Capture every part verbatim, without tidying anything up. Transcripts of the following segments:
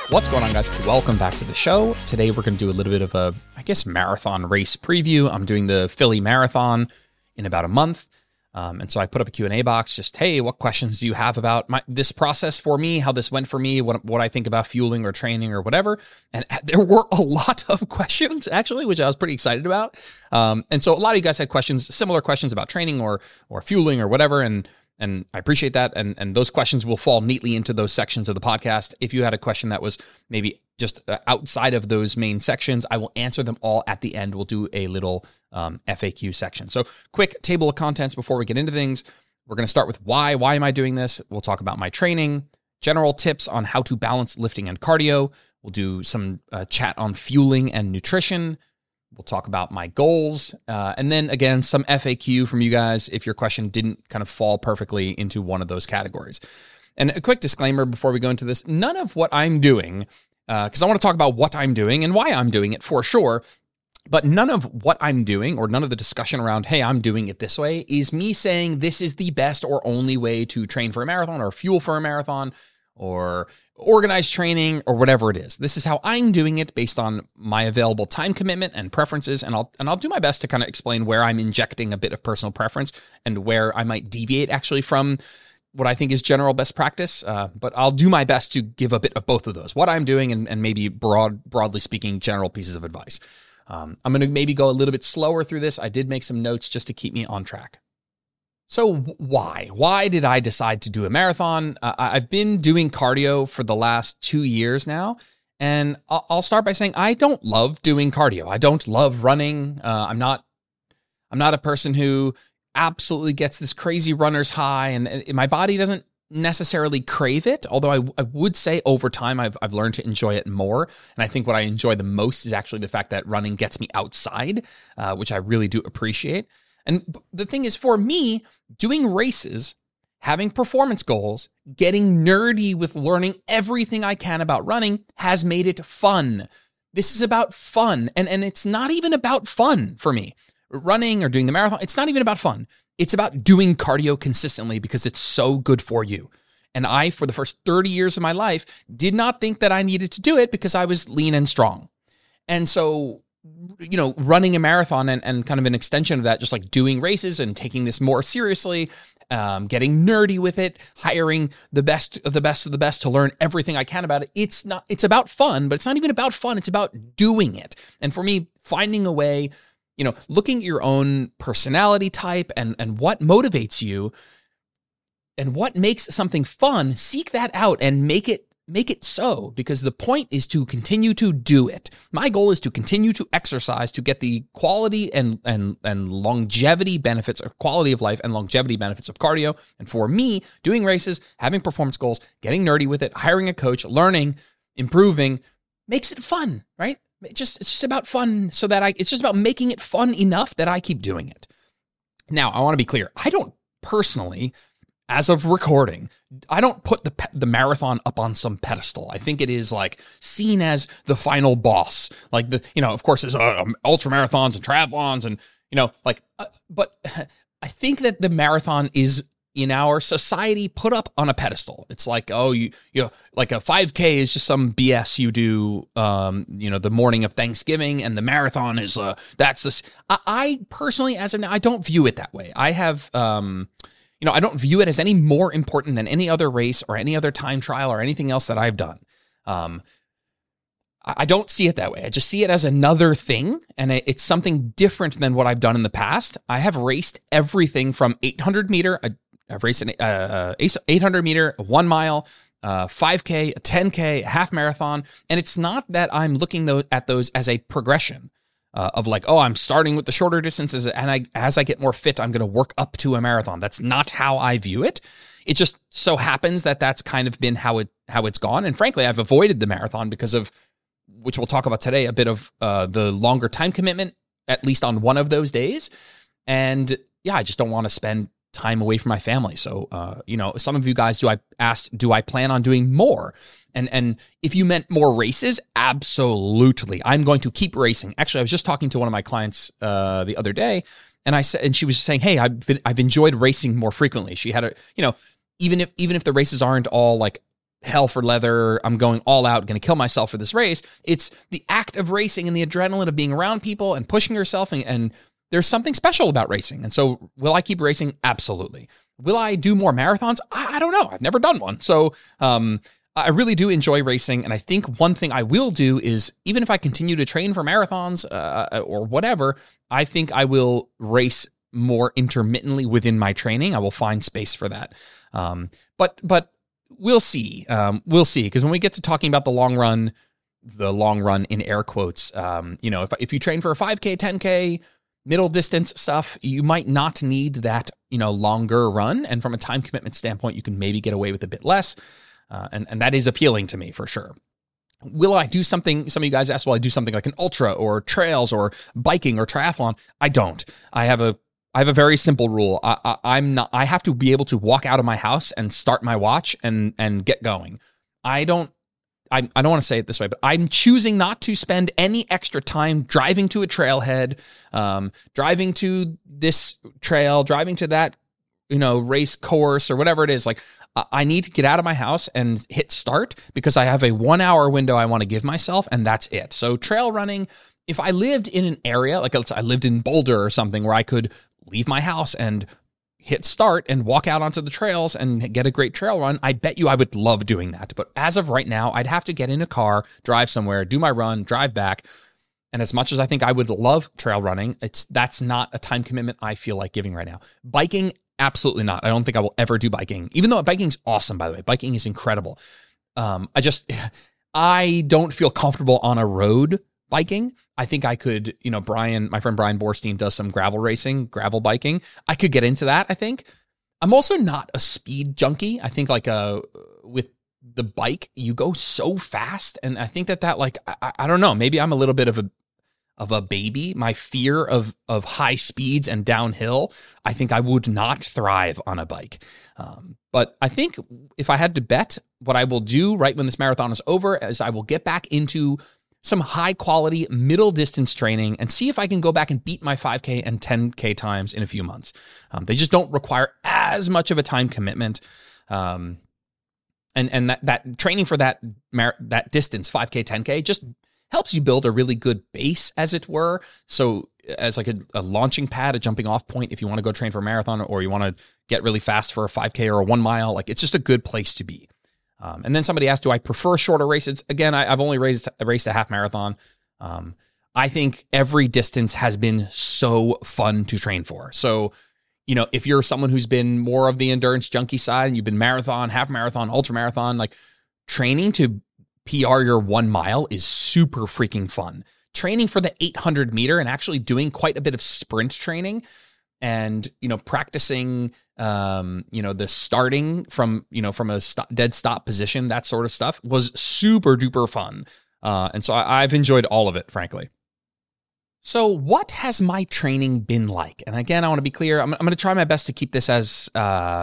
What's going on, guys? Welcome back to the show. Today we're going to do a little bit of a, I guess, marathon race preview. I'm doing the Philly Marathon in about a month. Um, and so I put up a Q and A box, just, hey, what questions do you have about my, this process for me, how this went for me, what, what I think about fueling or training or whatever. And there were a lot of questions, actually, which I was pretty excited about. Um, and so a lot of you guys had questions, similar questions about training or or fueling or whatever. And And I appreciate that. And, and those questions will fall neatly into those sections of the podcast. If you had a question that was maybe just outside of those main sections, I will answer them all at the end. We'll do a little um, F A Q section. So quick table of contents before we get into things. We're going to start with why. Why am I doing this? We'll talk about my training, general tips on how to balance lifting and cardio. We'll do some uh, chat on fueling and nutrition. We'll talk about my goals, uh, and then again, some F A Q from you guys if your question didn't kind of fall perfectly into one of those categories. And a quick disclaimer before we go into this, none of what I'm doing, because uh, I want to talk about what I'm doing and why I'm doing it for sure, but none of what I'm doing or none of the discussion around, hey, I'm doing it this way, is me saying this is the best or only way to train for a marathon or fuel for a marathon or organized training or whatever it is. This is how I'm doing it based on my available time commitment and preferences. And I'll, and I'll do my best to kind of explain where I'm injecting a bit of personal preference and where I might deviate actually from what I think is general best practice. Uh, but I'll do my best to give a bit of both of those, what I'm doing and, and maybe broad, broadly speaking, general pieces of advice. Um, I'm going to maybe go a little bit slower through this. I did make some notes just to keep me on track. So why? Why did I decide to do a marathon? Uh, I've been doing cardio for the last two years now, and I'll, I'll start by saying I don't love doing cardio. I don't love running. Uh, I'm not. I'm not a person who absolutely gets this crazy runner's high, and, and my body doesn't necessarily crave it. Although I, I would say over time I've I've learned to enjoy it more, and I think what I enjoy the most is actually the fact that running gets me outside, uh, which I really do appreciate. And the thing is, for me, doing races, having performance goals, getting nerdy with learning everything I can about running has made it fun. This is about fun. And, and it's not even about fun for me. Running or doing the marathon, it's not even about fun. It's about doing cardio consistently because it's so good for you. And I, for the first thirty years of my life, did not think that I needed to do it because I was lean and strong. And so, you know, running a marathon and, and kind of an extension of that, just like doing races and taking this more seriously, um, getting nerdy with it, hiring the best of the best of the best to learn everything I can about it. It's not, it's about fun, but it's not even about fun. It's about doing it. And for me, finding a way, you know, looking at your own personality type and, and what motivates you and what makes something fun, seek that out and make it Make it so, because the point is to continue to do it. My goal is to continue to exercise to get the quality and and and longevity benefits, or quality of life and longevity benefits of cardio. And for me, doing races, having performance goals, getting nerdy with it, hiring a coach, learning, improving, makes it fun, right? It just it's just about fun, so that I it's just about making it fun enough that I keep doing it. Now, I want to be clear. I don't personally, as of recording, I don't put the the marathon up on some pedestal. I think it is like seen as the final boss. Like the, you know, of course, there's uh, ultra marathons and triathlons and, you know, like, uh, but I think that the marathon is in our society put up on a pedestal. It's like, oh, you, you know, like a five K is just some B S you do, um, you know, the morning of Thanksgiving, and the marathon is, uh, that's this. I, I personally, as of now, I don't view it that way. I have, um, You know, I don't view it as any more important than any other race or any other time trial or anything else that I've done. Um, I don't see it that way. I just see it as another thing, and it's something different than what I've done in the past. I have raced everything from eight hundred meter. I've raced an uh, eight hundred meter, a one mile, uh, five K, a ten K, a half marathon, and it's not that I'm looking at those as a progression. Uh, of like, oh, I'm starting with the shorter distances, and I, as I get more fit, I'm going to work up to a marathon. That's not how I view it. It just so happens that that's kind of been how it how it's gone. And frankly, I've avoided the marathon because of, which we'll talk about today, a bit of uh, the longer time commitment, at least on one of those days. And yeah, I just don't want to spend time away from my family. So, uh, you know, some of you guys, do I asked, do I plan on doing more? And and if you meant more races, absolutely. I'm going to keep racing. Actually, I was just talking to one of my clients uh, the other day, and I said, and she was saying, "Hey, I've been, I've enjoyed racing more frequently." She had a, you know, even if even if the races aren't all like hell for leather. I'm going all out, going to kill myself for this race. It's the act of racing and the adrenaline of being around people and pushing yourself. And, and there's something special about racing. And so will I keep racing? Absolutely. Will I do more marathons? I, I don't know. I've never done one. So um, I really do enjoy racing. And I think one thing I will do is, even if I continue to train for marathons uh, or whatever, I think I will race more intermittently within my training. I will find space for that. Um, but, but we'll see. Um, we'll see. Because when we get to talking about the long run, the long run in air quotes, um, you know, if, if you train for a five K, ten K, middle distance stuff, you might not need that, you know, longer run. And from a time commitment standpoint, you can maybe get away with a bit less. Uh, and, and that is appealing to me for sure. Will I do something? Some of you guys asked, will I do something like an ultra or trails or biking or triathlon? I don't. I have a I have a very simple rule. I, I, I'm not. I have to be able to walk out of my house and start my watch and and get going. I don't. I, I don't want to say it this way, but I'm choosing not to spend any extra time driving to a trailhead, um, driving to this trail, driving to that, you know, race course or whatever it is. Like, I need to get out of my house and hit start because I have a one hour window I want to give myself, and that's it. So trail running, if I lived in an area, like let's say I lived in Boulder or something where I could leave my house and hit start and walk out onto the trails and get a great trail run, I bet you I would love doing that. But as of right now, I'd have to get in a car, drive somewhere, do my run, drive back. And as much as I think I would love trail running, it's that's not a time commitment I feel like giving right now. Biking, absolutely not. I don't think I will ever do biking, even though biking's awesome, by the way. Biking is incredible. Um, I just, I don't feel comfortable on a road biking. I think I could, you know, Brian, my friend Brian Borstein does some gravel racing, gravel biking. I could get into that, I think. I'm also not a speed junkie. I think like uh, with the bike, you go so fast. And I think that that like, I, I don't know, maybe I'm a little bit of a, of a baby. My fear of, of high speeds and downhill, I think I would not thrive on a bike. Um, but I think if I had to bet, what I will do right when this marathon is over is I will get back into some high quality middle distance training and see if I can go back and beat my five K and ten K times in a few months. Um, they just don't require as much of a time commitment. Um, and and that, that training for that, mar- that distance, five K, ten K, just helps you build a really good base, as it were. So as like a, a launching pad, a jumping off point, if you want to go train for a marathon or you want to get really fast for a five K or a one mile, like it's just a good place to be. Um, and then somebody asked, do I prefer shorter races? Again, I, I've only raced, raced a half marathon. Um, I think every distance has been so fun to train for. So, you know, if you're someone who's been more of the endurance junkie side and you've been marathon, half marathon, ultra marathon, like training to P R your one mile is super freaking fun. Training for the eight hundred meter and actually doing quite a bit of sprint training and, you know, practicing, um, you know, the starting from, you know, from a stop, dead stop position, that sort of stuff was super duper fun. Uh, and so I, I've enjoyed all of it, frankly. So what has my training been like? And again, I want to be clear. I'm, I'm going to try my best to keep this as, uh,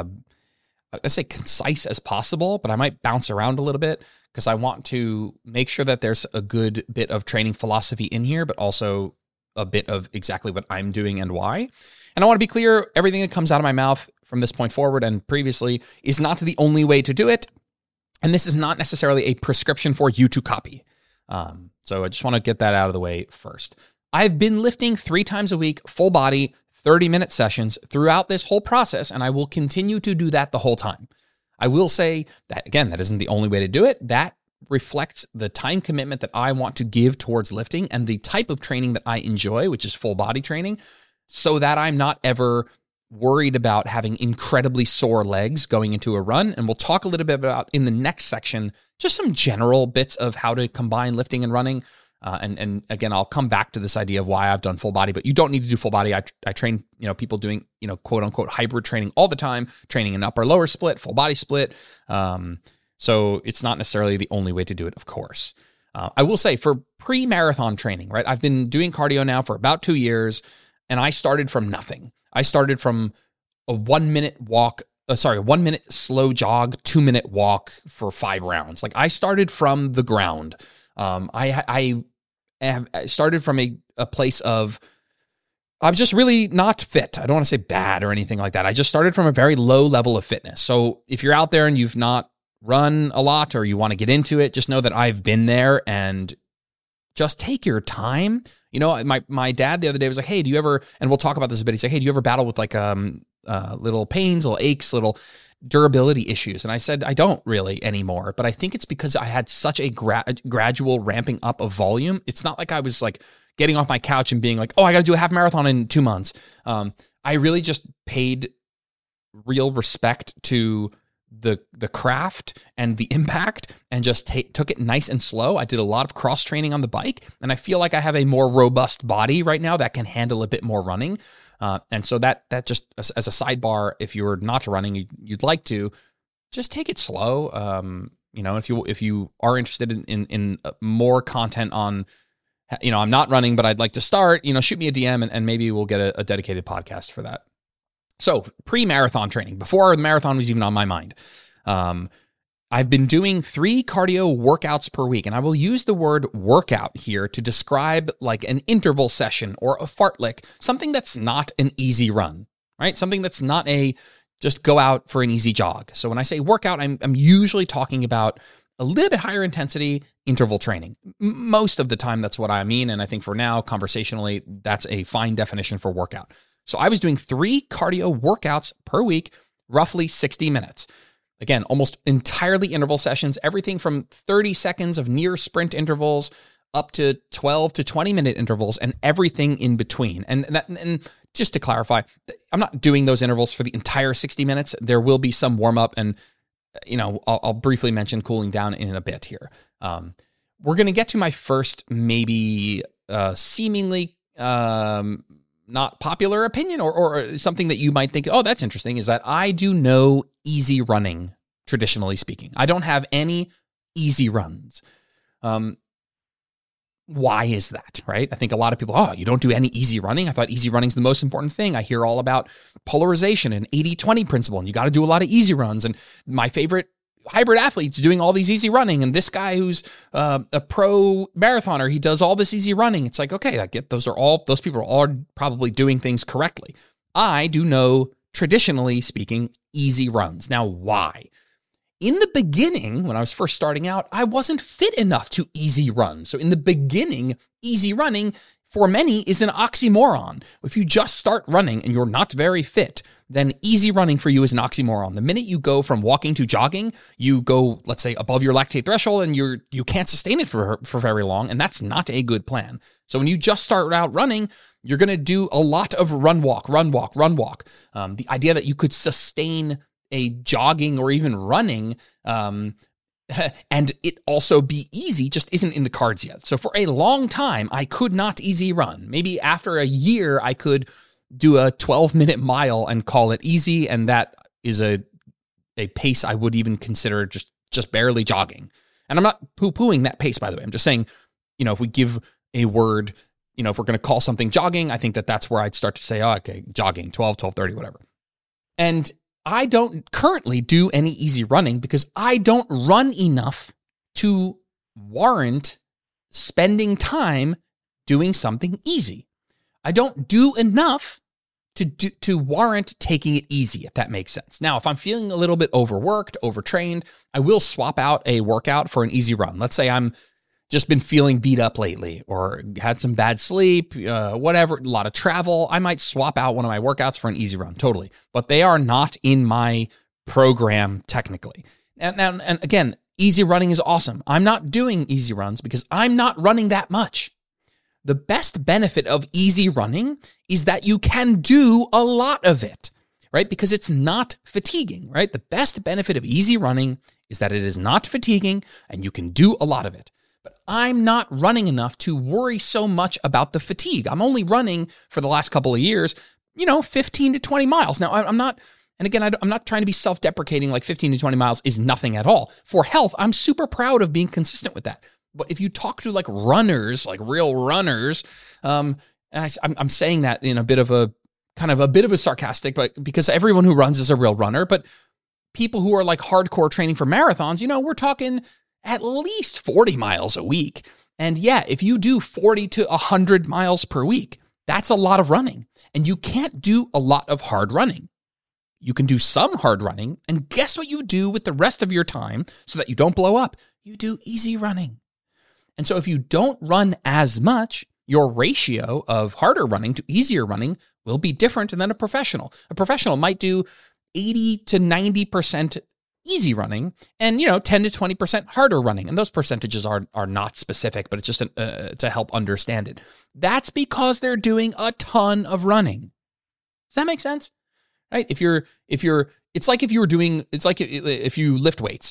I say concise as possible, but I might bounce around a little bit because I want to make sure that there's a good bit of training philosophy in here, but also a bit of exactly what I'm doing and why. And I want to be clear, everything that comes out of my mouth from this point forward and previously is not the only way to do it. And this is not necessarily a prescription for you to copy. Um, so I just want to get that out of the way first. I've been lifting three times a week, full body, thirty minute sessions throughout this whole process, and I will continue to do that the whole time. I will say that, again, that isn't the only way to do it. That reflects the time commitment that I want to give towards lifting and the type of training that I enjoy, which is full body training, so that I'm not ever worried about having incredibly sore legs going into a run. And we'll talk a little bit about in the next section, just some general bits of how to combine lifting and running. Uh, and, and again, I'll come back to this idea of why I've done full body, but you don't need to do full body. I, I train, you know, people doing, you know, quote unquote hybrid training all the time, training an upper lower split, full body split. Um, so it's not necessarily the only way to do it, of course. Uh, I will say for pre-marathon training, right? I've been doing cardio now for about two years. And I started from nothing. I started from a one minute walk, uh, sorry, a one minute slow jog, two minute walk for five rounds. Like I started from the ground. Um, I I have started from a, a place of, I'm just really not fit. I don't want to say bad or anything like that. I just started from a very low level of fitness. So if you're out there and you've not run a lot or you want to get into it, just know that I've been there, and just take your time. You know, my my dad the other day was like, hey, do you ever, and we'll talk about this a bit, he's like, hey, do you ever battle with like um uh, little pains, little aches, little durability issues? And I said, I don't really anymore, but I think it's because I had such a gra- gradual ramping up of volume. It's not like I was like getting off my couch and being like, oh, I got to do a half marathon in two months. Um, I really just paid real respect to the the craft and the impact, and just t- took it nice and slow. I did a lot of cross training on the bike, and I feel like I have a more robust body right now that can handle a bit more running. Uh, and so that that just as, as a sidebar, if you're not running, you, you'd like to just take it slow. Um, you know, if you if you are interested in, in in more content on, you know, I'm not running, but I'd like to start, you know, shoot me a D M, and, and maybe we'll get a, a dedicated podcast for that. So pre-marathon training, before the marathon was even on my mind, um, I've been doing three cardio workouts per week, and I will use the word workout here to describe like an interval session or a fartlek, something that's not an easy run, right? Something that's not a just go out for an easy jog. So when I say workout, I'm, I'm usually talking about a little bit higher intensity interval training. M- most of the time, that's what I mean. And I think for now, conversationally, that's a fine definition for workout. So I was doing three cardio workouts per week, roughly sixty minutes. Again, almost entirely interval sessions, everything from thirty seconds of near sprint intervals up to twelve to twenty minute intervals, and everything in between. And that, and just to clarify, I'm not doing those intervals for the entire sixty minutes. There will be some warm up, and you know, I'll, I'll briefly mention cooling down in a bit here. Um, we're going to get to my first, maybe uh, seemingly um, not popular opinion, or, or something that you might think, oh, that's interesting, is that I do no easy running, traditionally speaking. I don't have any easy runs. Um, why is that, right? I think a lot of people, oh, you don't do any easy running? I thought easy running is the most important thing. I hear all about polarization and eighty twenty principle, and you got to do a lot of easy runs. And my favorite hybrid athletes doing all these easy running, and this guy who's uh, a pro marathoner, he does all this easy running. It's like, okay, I get those are all, those people are all probably doing things correctly. I do know, traditionally speaking, easy runs. Now, why? In the beginning, when I was first starting out, I wasn't fit enough to easy run. So in the beginning, easy running for many is an oxymoron. If you just start running and you're not very fit, then easy running for you is an oxymoron. The minute you go from walking to jogging, you go, let's say, above your lactate threshold, and you're you can't sustain it for for very long, and that's not a good plan. So when you just start out running, you're going to do a lot of run walk, run walk, run walk. Um, the idea that you could sustain a jogging or even running um, and it also be easy just isn't in the cards yet. So for a long time, I could not easy run. Maybe after a year, I could do a twelve minute mile and call it easy. And that is a a pace I would even consider just, just barely jogging. And I'm not poo-pooing that pace, by the way. I'm just saying, you know, if we give a word, you know, if we're going to call something jogging, I think that that's where I'd start to say, oh, okay, jogging, twelve, twelve thirty, whatever. And I don't currently do any easy running because I don't run enough to warrant spending time doing something easy. I don't do enough to do, to warrant taking it easy, if that makes sense. Now, if I'm feeling a little bit overworked, overtrained, I will swap out a workout for an easy run. Let's say I'm just been feeling beat up lately or had some bad sleep, uh, whatever, a lot of travel. I might swap out one of my workouts for an easy run, totally. But they are not in my program technically. And, and, and again, easy running is awesome. I'm not doing easy runs because I'm not running that much. The best benefit of easy running is that you can do a lot of it, right? Because it's not fatiguing, right? The best benefit of easy running is that it is not fatiguing and you can do a lot of it. But I'm not running enough to worry so much about the fatigue. I'm only running for the last couple of years, you know, fifteen to twenty miles. Now, I'm not, and again, I'm not trying to be self-deprecating, like fifteen to twenty miles is nothing at all. For health, I'm super proud of being consistent with that. But if you talk to like runners, like real runners, um, and I, I'm, I'm saying that in a bit of a, kind of a bit of a sarcastic, but because everyone who runs is a real runner, but people who are like hardcore training for marathons, you know, we're talking at least forty miles a week. And yeah, if you do forty to one hundred miles per week, that's a lot of running. And you can't do a lot of hard running. You can do some hard running, and guess what you do with the rest of your time so that you don't blow up? You do easy running. And so if you don't run as much, your ratio of harder running to easier running will be different than a professional. A professional might do eighty to ninety percent easy running and, you know, ten to twenty percent harder running. And those percentages are, are not specific, but it's just an, uh, to help understand it. That's because they're doing a ton of running. Does that make sense? Right? If you're, if you're, it's like if you were doing, it's like if you lift weights.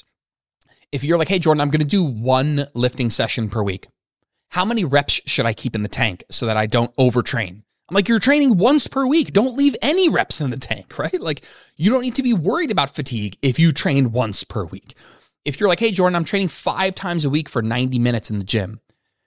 If you're like, hey, Jordan, I'm going to do one lifting session per week. How many reps should I keep in the tank so that I don't overtrain? I'm like, you're training once per week. Don't leave any reps in the tank, right? Like, you don't need to be worried about fatigue if you train once per week. If you're like, hey, Jordan, I'm training five times a week for ninety minutes in the gym.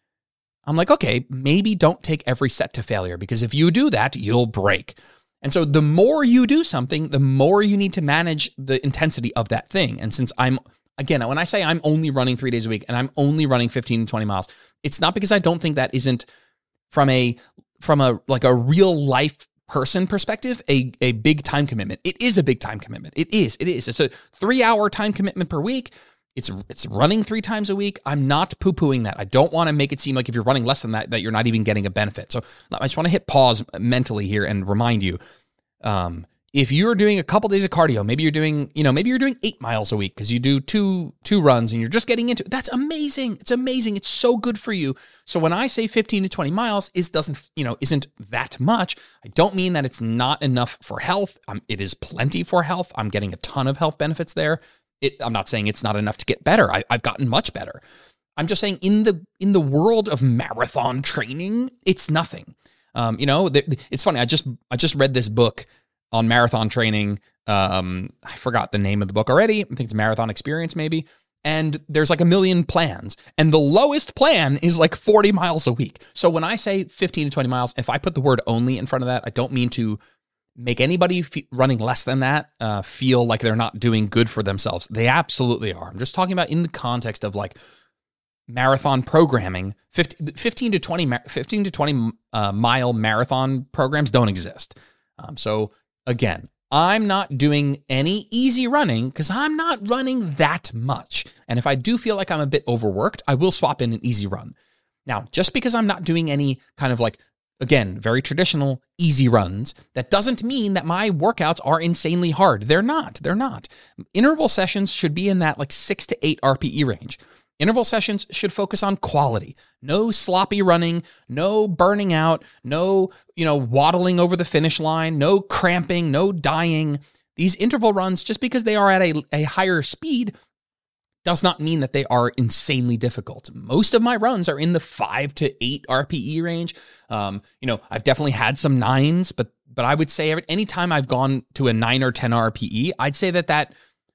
I'm like, okay, maybe don't take every set to failure, because if you do that, you'll break. And so the more you do something, the more you need to manage the intensity of that thing. And since I'm, again, when I say I'm only running three days a week and I'm only running fifteen to twenty miles, it's not because I don't think that isn't from a, from a, like a real life person perspective, a, a big time commitment. It is a big time commitment. It is, it is. It's a three hour time commitment per week. It's it's running three times a week. I'm not poo-pooing that. I don't want to make it seem like if you're running less than that, that you're not even getting a benefit. So I just want to hit pause mentally here and remind you, um, if you're doing a couple days of cardio, maybe you're doing, you know, maybe you're doing eight miles a week because you do two two runs and you're just getting into it. That's amazing. It's amazing. It's so good for you. So when I say fifteen to twenty miles is doesn't, you know, isn't that much, I don't mean that it's not enough for health. Um, it is plenty for health. I'm getting a ton of health benefits there. It, I'm not saying it's not enough to get better. I, I've gotten much better. I'm just saying in the in the world of marathon training, it's nothing. Um, you know, the, it's funny. I just I just read this book on marathon training. Um, I forgot the name of the book already. I think it's Marathon Experience, maybe. And there's like a million plans, and the lowest plan is like forty miles a week. So when I say fifteen to twenty miles, if I put the word only in front of that, I don't mean to make anybody f- running less than that uh, feel like they're not doing good for themselves. They absolutely are. I'm just talking about in the context of like marathon programming. fifteen to twenty, fifteen to twenty uh, mile marathon programs don't exist. Um, so again, I'm not doing any easy running because I'm not running that much. And if I do feel like I'm a bit overworked, I will swap in an easy run. Now, just because I'm not doing any kind of like, again, very traditional easy runs, that doesn't mean that my workouts are insanely hard. They're not. They're not. Interval sessions should be in that like six to eight R P E range. Interval sessions should focus on quality. No sloppy running, no burning out, no, you know, waddling over the finish line, no cramping, no dying. These interval runs, just because they are at a, a higher speed, does not mean that they are insanely difficult. Most of my runs are in the five to eight R P E range. Um, you know, I've definitely had some nines, but but I would say every, anytime I've gone to a nine or ten R P E, I'd say that that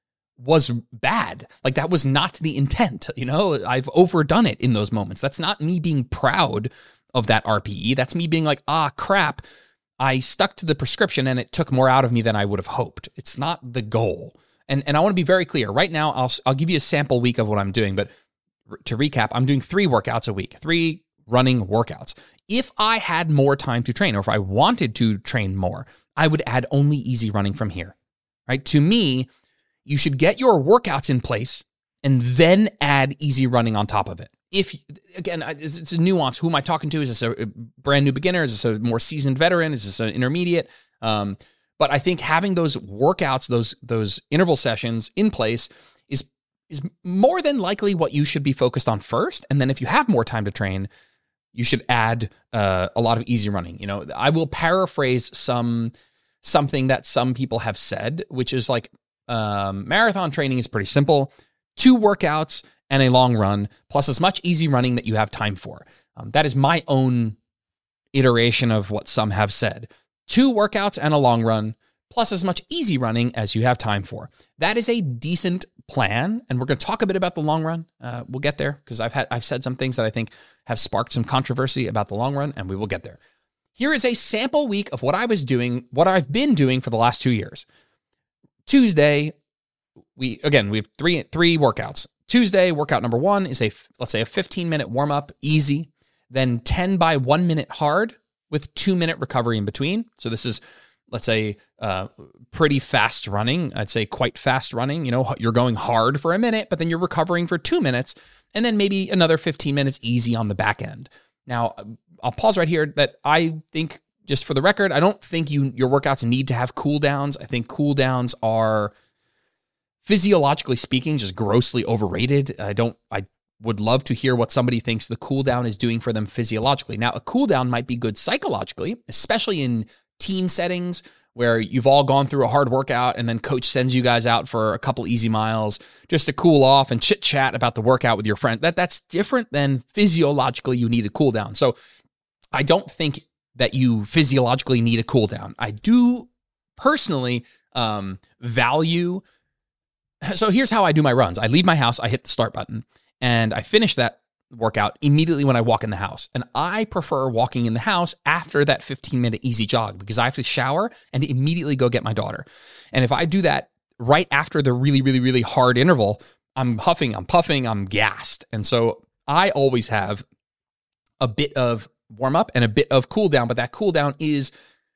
was bad. Like that was not the intent. You know, I've overdone it in those moments. That's not me being proud of that R P E. That's me being like, ah, crap. I stuck to the prescription and it took more out of me than I would have hoped. It's not the goal. And and I want to be very clear. Right now, I'll I'll give you a sample week of what I'm doing. But to recap, I'm doing three workouts a week, three running workouts. If I had more time to train, or if I wanted to train more, I would add only easy running from here. Right? To me, you should get your workouts in place and then add easy running on top of it. If, again, it's a nuance. Who am I talking to? Is this a brand new beginner? Is this a more seasoned veteran? Is this an intermediate? Um, but I think having those workouts, those those interval sessions in place is is more than likely what you should be focused on first. And then if you have more time to train, you should add uh, a lot of easy running. You know, I will paraphrase some something that some people have said, which is like, Um, marathon training is pretty simple. Two workouts and a long run, plus as much easy running that you have time for. Um, that is my own iteration of what some have said. Two workouts and a long run, plus as much easy running as you have time for. That is a decent plan, and we're going to talk a bit about the long run. Uh, we'll get there because I've had I've said some things that I think have sparked some controversy about the long run, and we will get there. Here is a sample week of what I was doing, what I've been doing for the last two years. Tuesday, we again we have three three workouts. Tuesday, workout number one is a let's say a fifteen minute warm up, easy. Then ten by one minute hard with two minute recovery in between. So this is let's say, uh, pretty fast running. I'd say quite fast running. You know, you're going hard for a minute, but then you're recovering for two minutes, and then maybe another fifteen minutes easy on the back end. Now, I'll pause right here that I think, just for the record, I don't think you your workouts need to have cool downs. I think cool downs are, physiologically speaking, just grossly overrated. I don't, I would love to hear what somebody thinks the cool down is doing for them physiologically. Now, a cool down might be good psychologically, especially in team settings where you've all gone through a hard workout and then coach sends you guys out for a couple easy miles just to cool off and chit chat about the workout with your friend. That that's different than physiologically you need a cool down. So I don't think that you physiologically need a cool down. I do personally um, value. So here's how I do my runs. I leave my house, I hit the start button, and I finish that workout immediately when I walk in the house. And I prefer walking in the house after that fifteen minute easy jog because I have to shower and immediately go get my daughter. And if I do that right after the really, really, really hard interval, I'm huffing, I'm puffing, I'm gassed. And so I always have a bit of warm up and a bit of cool down, but that cool down is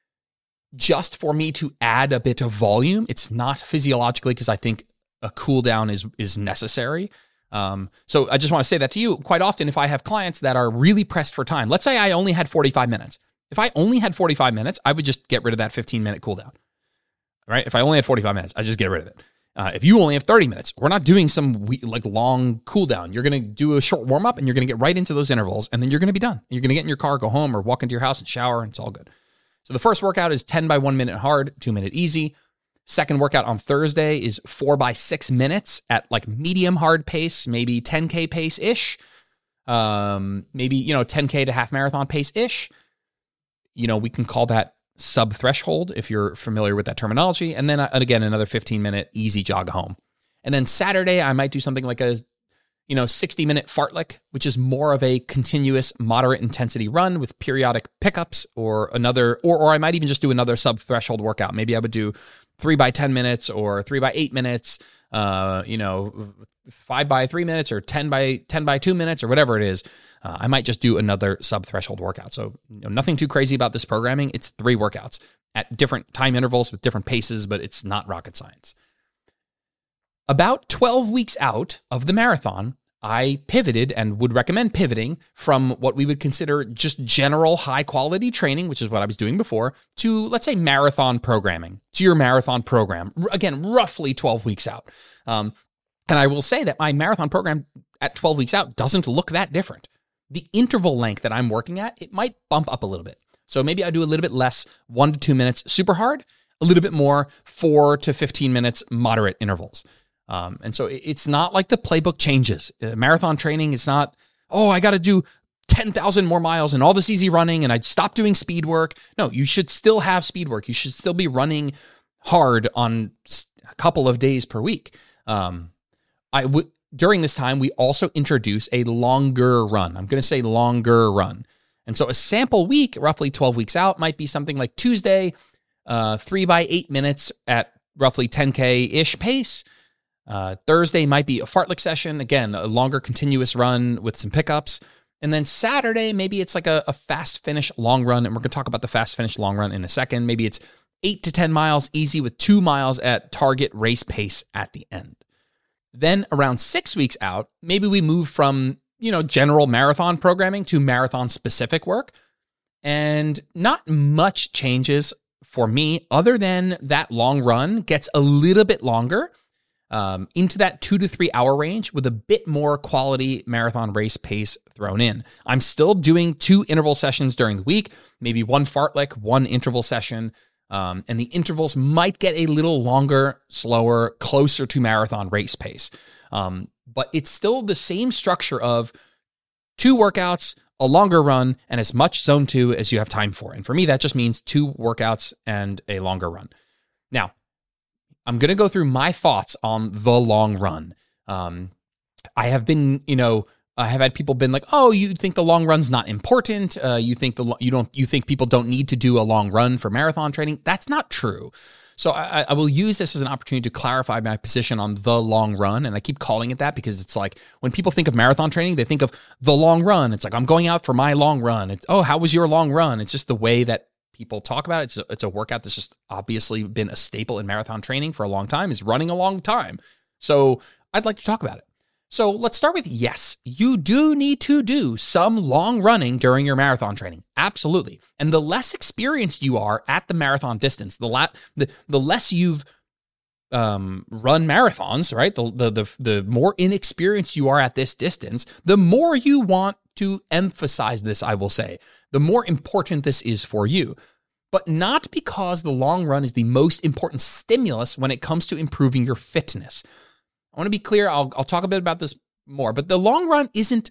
just for me to add a bit of volume. It's not physiologically because I think a cool down is, is necessary. Um, so I just want to say that to you. Quite often, if I have clients that are really pressed for time, let's say I only had forty-five minutes. If I only had forty-five minutes, I would just get rid of that fifteen minute cooldown, right? If I only had forty-five minutes, I just get rid of it. Uh, if you only have thirty minutes, we're not doing some we, like long cooldown. You're going to do a short warm up and you're going to get right into those intervals and then you're going to be done. You're going to get in your car, go home or walk into your house and shower and it's all good. So the first workout is ten by one minute hard, two minute easy. Second workout on Thursday is four by six minutes at like medium hard pace, maybe ten K pace-ish. Um, maybe, you know, ten K to half marathon pace-ish. You know, we can call that sub-threshold if you're familiar with that terminology. And then, uh, again, another fifteen minute easy jog home. And then Saturday, I might do something like a, you know, sixty minute fartlek, which is more of a continuous moderate intensity run with periodic pickups or another, or, or I might even just do another sub-threshold workout. Maybe I would do three by ten minutes or three by eight minutes, uh, you know, five by three minutes or ten by ten by two minutes or whatever it is. Uh, I might just do another sub-threshold workout. So you know, nothing too crazy about this programming. It's three workouts at different time intervals with different paces, but it's not rocket science. About twelve weeks out of the marathon, I pivoted and would recommend pivoting from what we would consider just general high quality training, which is what I was doing before, to let's say marathon programming, to your marathon program. Again, roughly twelve weeks out. Um, and I will say that my marathon program at twelve weeks out doesn't look that different. The interval length that I'm working at, it might bump up a little bit. So maybe I do a little bit less, one to two minutes super hard, a little bit more four to fifteen minutes moderate intervals. Um, and so it's not like the playbook changes. Uh, marathon training, it's not, oh, I got to do ten thousand more miles and all this easy running and I'd stop doing speed work. No, you should still have speed work. You should still be running hard on a couple of days per week. Um, I would during this time, we also introduce a longer run. I'm going to say longer run. And so a sample week, roughly twelve weeks out, might be something like Tuesday, uh, three by eight minutes at roughly ten K-ish pace. Uh, Thursday might be a fartlek session. Again, a longer continuous run with some pickups. And then Saturday, maybe it's like a, a fast finish long run. And we're going to talk about the fast finish long run in a second. Maybe it's eight to ten miles easy with two miles at target race pace at the end. Then around six weeks out, maybe we move from, you know, general marathon programming to marathon specific work. And not much changes for me other than that long run gets a little bit longer. Um, into that two to three hour range with a bit more quality marathon race pace thrown in. I'm still doing two interval sessions during the week, maybe one fartlek, one interval session, um, and the intervals might get a little longer, slower, closer to marathon race pace. Um, but it's still the same structure of two workouts, a longer run, and as much zone two as you have time for. And for me, that just means two workouts and a longer run. Now, I'm going to go through my thoughts on the long run. Um, I have been, you know, I have had people been like, "Oh, you think the long run's not important? Uh, you think the you don't you think people don't need to do a long run for marathon training?" That's not true. So I, I will use this as an opportunity to clarify my position on the long run, and I keep calling it that because it's like when people think of marathon training, they think of the long run. It's like I'm going out for my long run. It's oh, how was your long run? It's just the way that people talk about. It's a, it's a workout that's just obviously been a staple in marathon training for a long time, is running a long time. So I'd like to talk about it. So let's start with, yes, you do need to do some long running during your marathon training. Absolutely. And the less experienced you are at the marathon distance, the la- the, the less you've um, run marathons, right? The, the, the, the more inexperienced you are at this distance, the more you want to emphasize this, I will say, the more important this is for you. But not because the long run is the most important stimulus when it comes to improving your fitness. I want to be clear. I'll I'll talk a bit about this more, but the long run isn't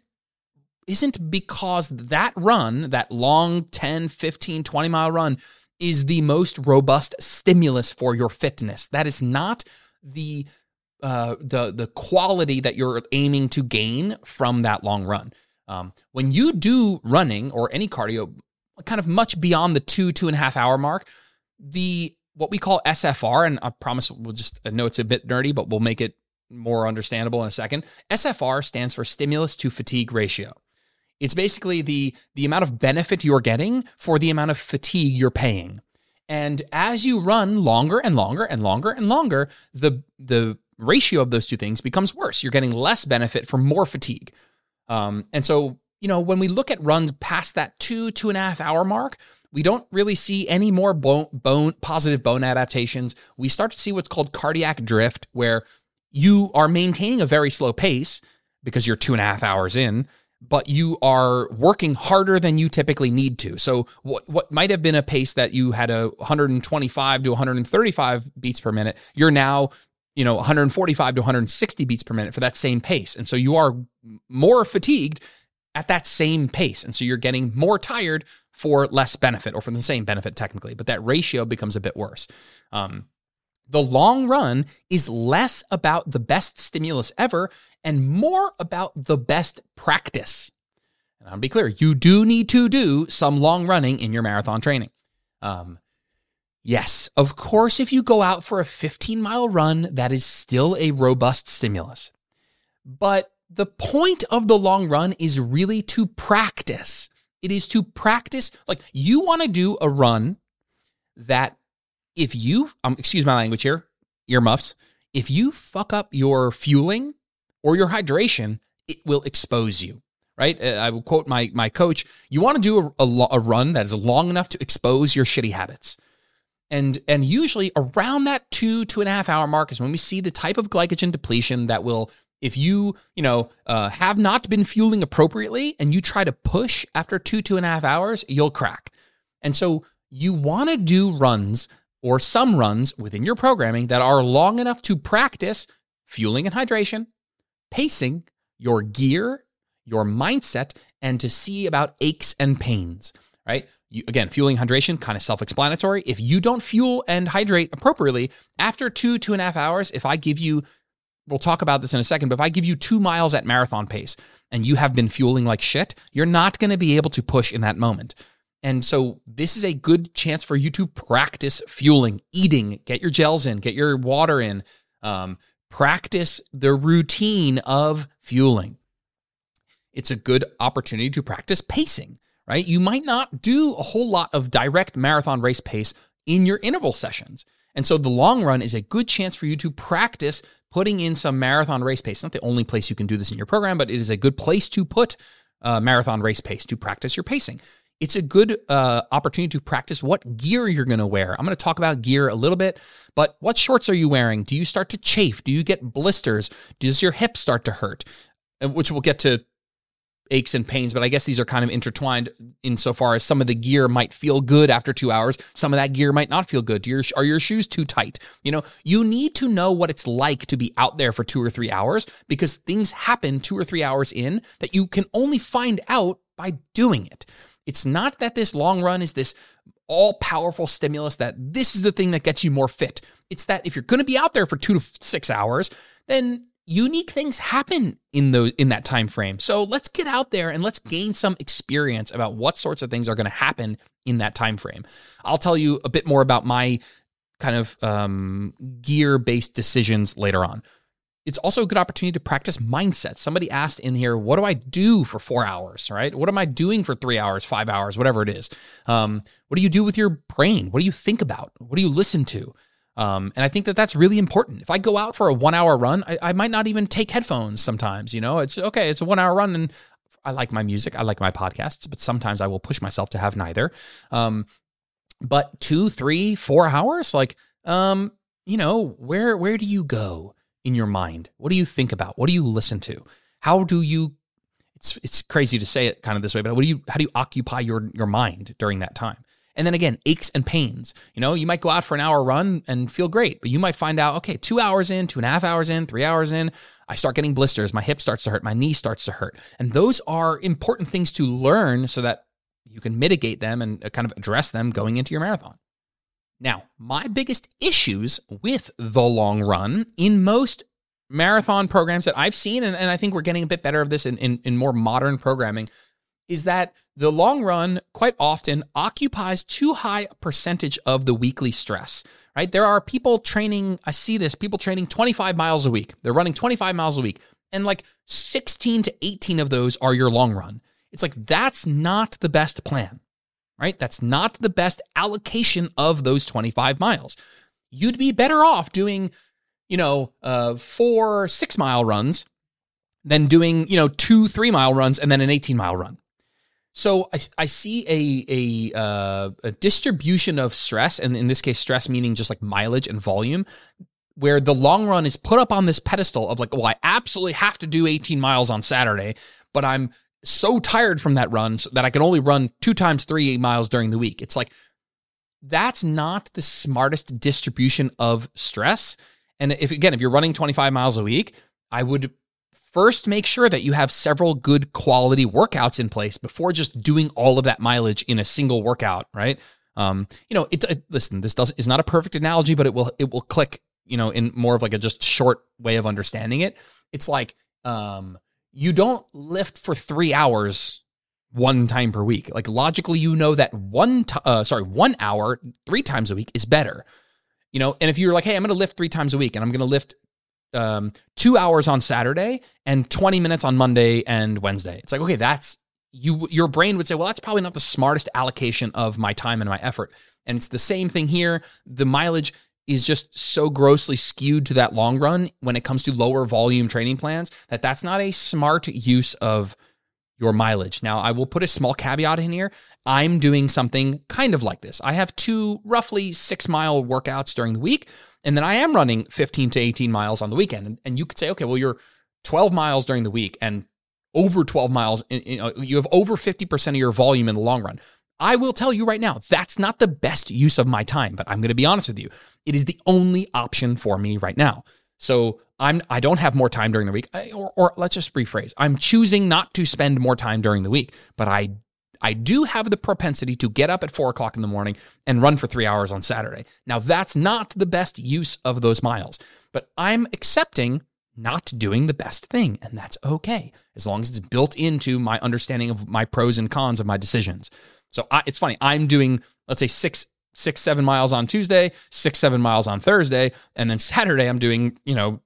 isn't because that run, that long ten, fifteen, twenty mile run is the most robust stimulus for your fitness. That is not the uh, the the quality that you're aiming to gain from that long run. Um, when you do running or any cardio, kind of much beyond the two two and a half hour mark, the what we call S F R, and I promise we'll just I know it's a bit nerdy, but we'll make it more understandable in a second. S F R stands for stimulus to fatigue ratio. It's basically the, the amount of benefit you're getting for the amount of fatigue you're paying. And as you run longer and longer and longer and longer, the, the ratio of those two things becomes worse. You're getting less benefit for more fatigue. Um, and so, you know, when we look at runs past that two, two and a half hour mark, we don't really see any more bone, bone positive bone adaptations. We start to see what's called cardiac drift, where you are maintaining a very slow pace because you're two and a half hours in, but you are working harder than you typically need to. So what, what might have been a pace that you had a one twenty-five to one thirty-five beats per minute, you're now, you know, one forty-five to one sixty beats per minute for that same pace. And so you are more fatigued at that same pace. And so you're getting more tired for less benefit, or for the same benefit technically, but that ratio becomes a bit worse. Um, The long run is less about the best stimulus ever and more about the best practice. And I'll be clear, you do need to do some long running in your marathon training. Um, yes, of course, if you go out for a fifteen mile run, that is still a robust stimulus. But the point of the long run is really to practice. It is to practice. Like, you want to do a run that If you, um, excuse my language here, earmuffs, if you fuck up your fueling or your hydration, it will expose you, right? I will quote my my coach, you want to do a, a, a run that is long enough to expose your shitty habits. And, and usually around that two, two and a half hour mark is when we see the type of glycogen depletion that will, if you, you know, uh, have not been fueling appropriately and you try to push after two, two and a half hours, you'll crack. And so you want to do runs or some runs within your programming that are long enough to practice fueling and hydration, pacing, your gear, your mindset, and to see about aches and pains, right? You, again, fueling, hydration, kind of self-explanatory. If you don't fuel and hydrate appropriately, after two, two and a half hours, if I give you, we'll talk about this in a second, but if I give you two miles at marathon pace and you have been fueling like shit, you're not going to be able to push in that moment. And so this is a good chance for you to practice fueling, eating, get your gels in, get your water in, um, practice the routine of fueling. It's a good opportunity to practice pacing, right? You might not do a whole lot of direct marathon race pace in your interval sessions. And so the long run is a good chance for you to practice putting in some marathon race pace. It's not the only place you can do this in your program, but it is a good place to put uh, marathon race pace, to practice your pacing. It's a good uh, opportunity to practice what gear you're going to wear. I'm going to talk about gear a little bit, but what shorts are you wearing? Do you start to chafe? Do you get blisters? Does your hip start to hurt? Which we'll get to aches and pains, but I guess these are kind of intertwined insofar as some of the gear might feel good after two hours. Some of that gear might not feel good. Do your, are your shoes too tight? You know, you need to know what it's like to be out there for two or three hours because things happen two or three hours in that you can only find out by doing it. It's not that this long run is this all-powerful stimulus that this is the thing that gets you more fit. It's that if you're going to be out there for two to six hours, then unique things happen in those in that time frame. So let's get out there and let's gain some experience about what sorts of things are going to happen in that time frame. I'll tell you a bit more about my kind of um, gear-based decisions later on. it's also a good opportunity to practice mindset. Somebody asked in here, what do I do for four hours, right? What am I doing for three hours, five hours, whatever it is? Um, what do you do with your brain? What do you think about? What do you listen to? Um, and I think that that's really important. If I go out for a one hour run, I, I might not even take headphones sometimes, you know, it's okay. It's a one hour run and I like my music. I like my podcasts, but sometimes I will push myself to have neither. Um, but two, three, four hours, like, um, you know, where, where do you go in your mind? What do you think about? What do you listen to? How do you, it's it's crazy to say it kind of this way, but what do you, how do you occupy your, your mind during that time? And then again, aches and pains. You know, you might go out for an hour run and feel great, but you might find out, okay, two hours in, two and a half hours in, three hours in, I start getting blisters. My hip starts to hurt. My knee starts to hurt. And those are important things to learn so that you can mitigate them and kind of address them going into your marathon. Now, my biggest issues with the long run in most marathon programs that I've seen, and, and I think we're getting a bit better of this in, in, in more modern programming, is that the long run quite often occupies too high a percentage of the weekly stress, right? There are people training, I see this, people training twenty-five miles a week. They're running twenty-five miles a week, and like sixteen to eighteen of those are your long run. It's like, that's not the best plan, right? That's not the best allocation of those twenty-five miles. You'd be better off doing, you know, uh, four six mile runs than doing, you know, two three mile runs and then an eighteen mile run. So I, I see a, a, uh, a distribution of stress, and in this case, stress meaning just like mileage and volume, where the long run is put up on this pedestal of like, well, I absolutely have to do eighteen miles on Saturday, but I'm so tired from that run so that I can only run two times three miles during the week. It's like, that's not the smartest distribution of stress. And if, again, if you're running twenty-five miles a week, I would first make sure that you have several good quality workouts in place before just doing all of that mileage in a single workout, right? Um, you know, it, it, listen, this does is not a perfect analogy, but it will it will click, you know, in more of like a just short way of understanding it. It's like, um, you don't lift for three hours one time per week. Like logically, you know that one, t- uh, sorry, one hour three times a week is better. You know, and if you're like, hey, I'm going to lift three times a week, and I'm going to lift um, two hours on Saturday and twenty minutes on Monday and Wednesday, it's like, okay, that's you. Your brain would say, well, that's probably not the smartest allocation of my time and my effort. And it's the same thing here. The mileage is just so grossly skewed to that long run when it comes to lower volume training plans that that's not a smart use of your mileage. Now, I will put a small caveat in here. I'm doing something kind of like this. I have two roughly six mile workouts during the week, and then I am running fifteen to eighteen miles on the weekend. And, and you could say, okay, well, you're twelve miles during the week and over twelve miles, you know, you have over fifty percent of your volume in the long run. I will tell you right now, that's not the best use of my time, but I'm going to be honest with you. It is the only option for me right now. So I'm, I don't have more time during the week, or, or let's just rephrase. I'm choosing not to spend more time during the week, but I, I do have the propensity to get up at four o'clock in the morning and run for three hours on Saturday. Now that's not the best use of those miles, but I'm accepting not doing the best thing, and that's okay, as long as it's built into my understanding of my pros and cons of my decisions. So I, it's funny, I'm doing, let's say six, six, seven miles on Tuesday, six, seven miles on Thursday, and then Saturday I'm doing, you know,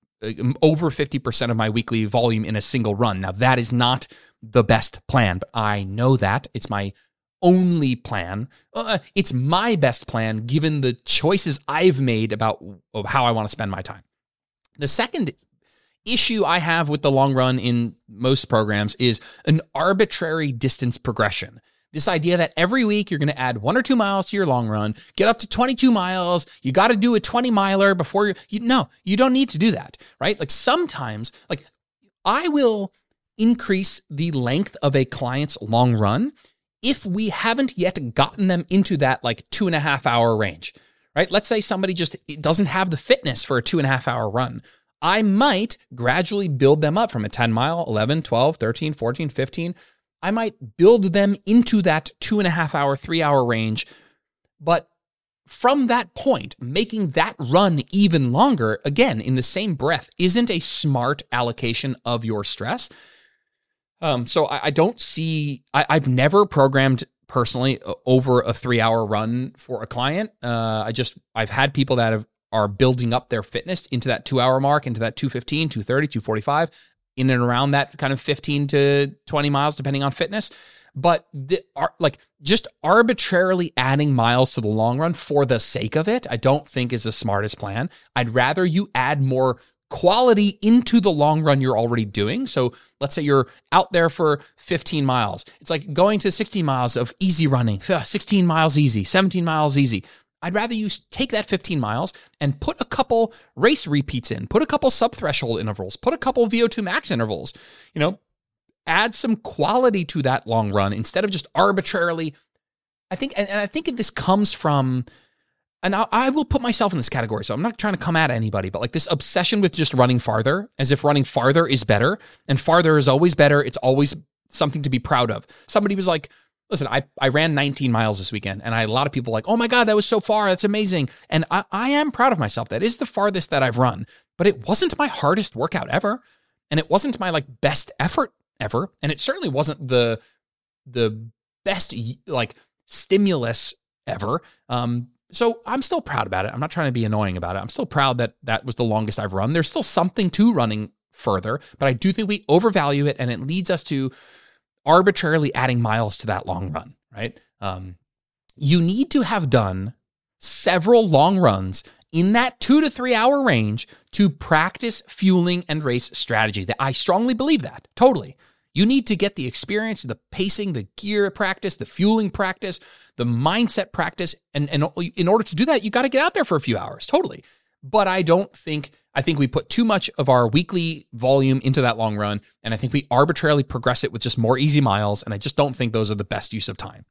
over fifty percent of my weekly volume in a single run. Now that is not the best plan, but I know that. It's my only plan. Uh, it's my best plan given the choices I've made about how I want to spend my time. The second issue I have with the long run in most programs is an arbitrary distance progression. This idea that every week you're going to add one or two miles to your long run, get up to twenty-two miles. You got to do a twenty miler before you, you, no, you don't need to do that, right? Like sometimes, like I will increase the length of a client's long run if we haven't yet gotten them into that like two and a half hour range, right? Let's say somebody just doesn't have the fitness for a two and a half hour run. I might gradually build them up from a ten mile, eleven, twelve, thirteen, fourteen, fifteen. I might build them into that two and a half hour, three hour range. But from that point, making that run even longer, again, in the same breath, isn't a smart allocation of your stress. Um, so I, I don't see, I, I've never programmed personally over a three hour run for a client. Uh, I just, I've had people that have are building up their fitness into that two hour mark, into that two fifteen, two thirty, two forty-five, in and around that kind of fifteen to twenty miles, depending on fitness. But the, like just arbitrarily adding miles to the long run for the sake of it, I don't think is the smartest plan. I'd rather you add more quality into the long run you're already doing. So let's say you're out there for fifteen miles. It's like going to sixteen miles of easy running, sixteen miles easy, seventeen miles easy. I'd rather you take that fifteen miles and put a couple race repeats in, put a couple sub-threshold intervals, put a couple V O two max intervals, you know, add some quality to that long run instead of just arbitrarily. I think, and, and I think this comes from, and I, I will put myself in this category, so I'm not trying to come at anybody, but like this obsession with just running farther, as if running farther is better, and farther is always better. It's always something to be proud of. Somebody was like, listen, I, I ran nineteen miles this weekend, and I, a lot of people were like, oh my God, that was so far. That's amazing. And I, I am proud of myself. That is the farthest that I've run, but it wasn't my hardest workout ever. And it wasn't my like best effort ever. And it certainly wasn't the, the best like stimulus ever. Um, so I'm still proud about it. I'm not trying to be annoying about it. I'm still proud that that was the longest I've run. There's still something to running further, but I do think we overvalue it, and it leads us to arbitrarily adding miles to that long run, right? Um, you need to have done several long runs in that two to three hour range to practice fueling and race strategy. That I strongly believe that, totally. You need to get the experience, the pacing, the gear practice, the fueling practice, the mindset practice. And, and in order to do that, you got to get out there for a few hours, totally. But I don't think, I think we put too much of our weekly volume into that long run, and I think we arbitrarily progress it with just more easy miles, and I just don't think those are the best use of time.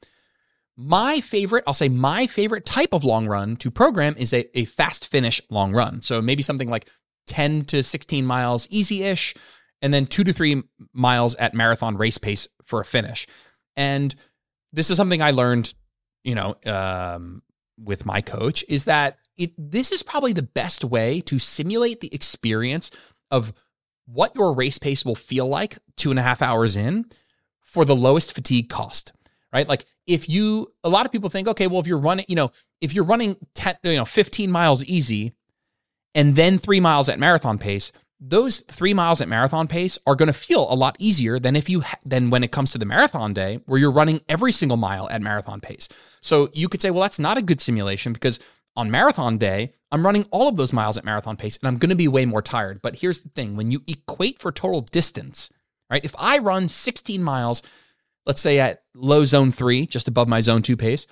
My favorite, I'll say my favorite type of long run to program is a, a fast finish long run. So maybe something like ten to sixteen miles easy-ish, and then two to three miles at marathon race pace for a finish. And this is something I learned, you know, um, with my coach, is that It, this is probably the best way to simulate the experience of what your race pace will feel like two and a half hours in for the lowest fatigue cost, right? Like if you, a lot of people think, okay, well, if you're running, you know, if you're running ten, you know, fifteen miles easy and then three miles at marathon pace, those three miles at marathon pace are going to feel a lot easier than if you, ha- than when it comes to the marathon day where you're running every single mile at marathon pace. So you could say, well, that's not a good simulation because on marathon day, I'm running all of those miles at marathon pace and I'm going to be way more tired. But here's the thing, when you equate for total distance, right? If I run sixteen miles, let's say at low zone three, just above my zone two pace,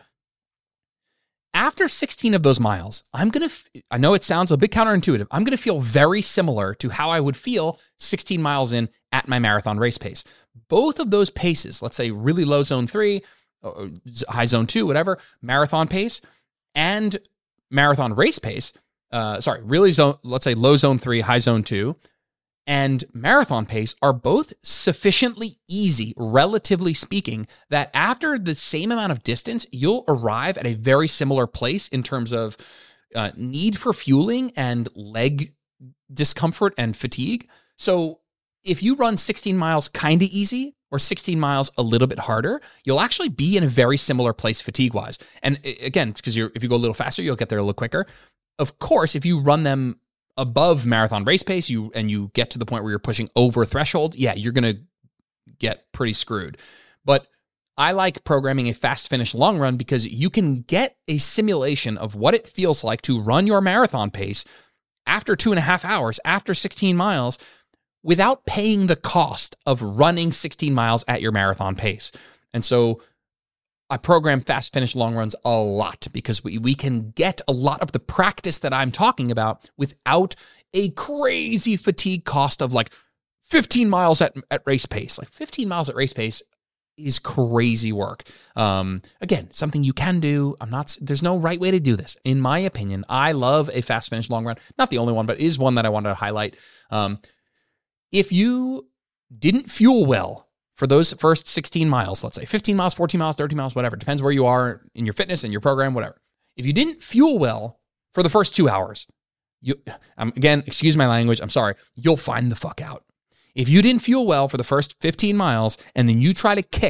after sixteen of those miles, I'm going to, I know it sounds a bit counterintuitive, I'm going to feel very similar to how I would feel sixteen miles in at my marathon race pace. Both of those paces, let's say really low zone three, or high zone two, whatever, marathon pace, and marathon race pace, uh, sorry, really zone, let's say low zone three, high zone two, and marathon pace are both sufficiently easy, relatively speaking, that after the same amount of distance, you'll arrive at a very similar place in terms of uh, need for fueling and leg discomfort and fatigue. So if you run sixteen miles kind of easy or sixteen miles a little bit harder, you'll actually be in a very similar place fatigue-wise. And again, it's because you're if you go a little faster, you'll get there a little quicker. Of course, if you run them above marathon race pace, you and you get to the point where you're pushing over threshold, yeah, you're going to get pretty screwed. But I like programming a fast finish long run because you can get a simulation of what it feels like to run your marathon pace after two and a half hours, after sixteen miles, without paying the cost of running sixteen miles at your marathon pace. And so I program fast finish long runs a lot because we, we can get a lot of the practice that I'm talking about without a crazy fatigue cost of like fifteen miles at, at race pace. Like fifteen miles at race pace is crazy work. Um, again, something you can do. I'm not, there's no right way to do this. In my opinion, I love a fast finish long run. Not the only one, but is one that I wanted to highlight. Um, if you didn't fuel well for those first sixteen miles, let's say fifteen miles, fourteen miles, thirteen miles, whatever, depends where you are in your fitness and your program, whatever. If you didn't fuel well for the first two hours, you, um, again, excuse my language, I'm sorry, you'll find the fuck out. If you didn't fuel well for the first fifteen miles and then you try to kick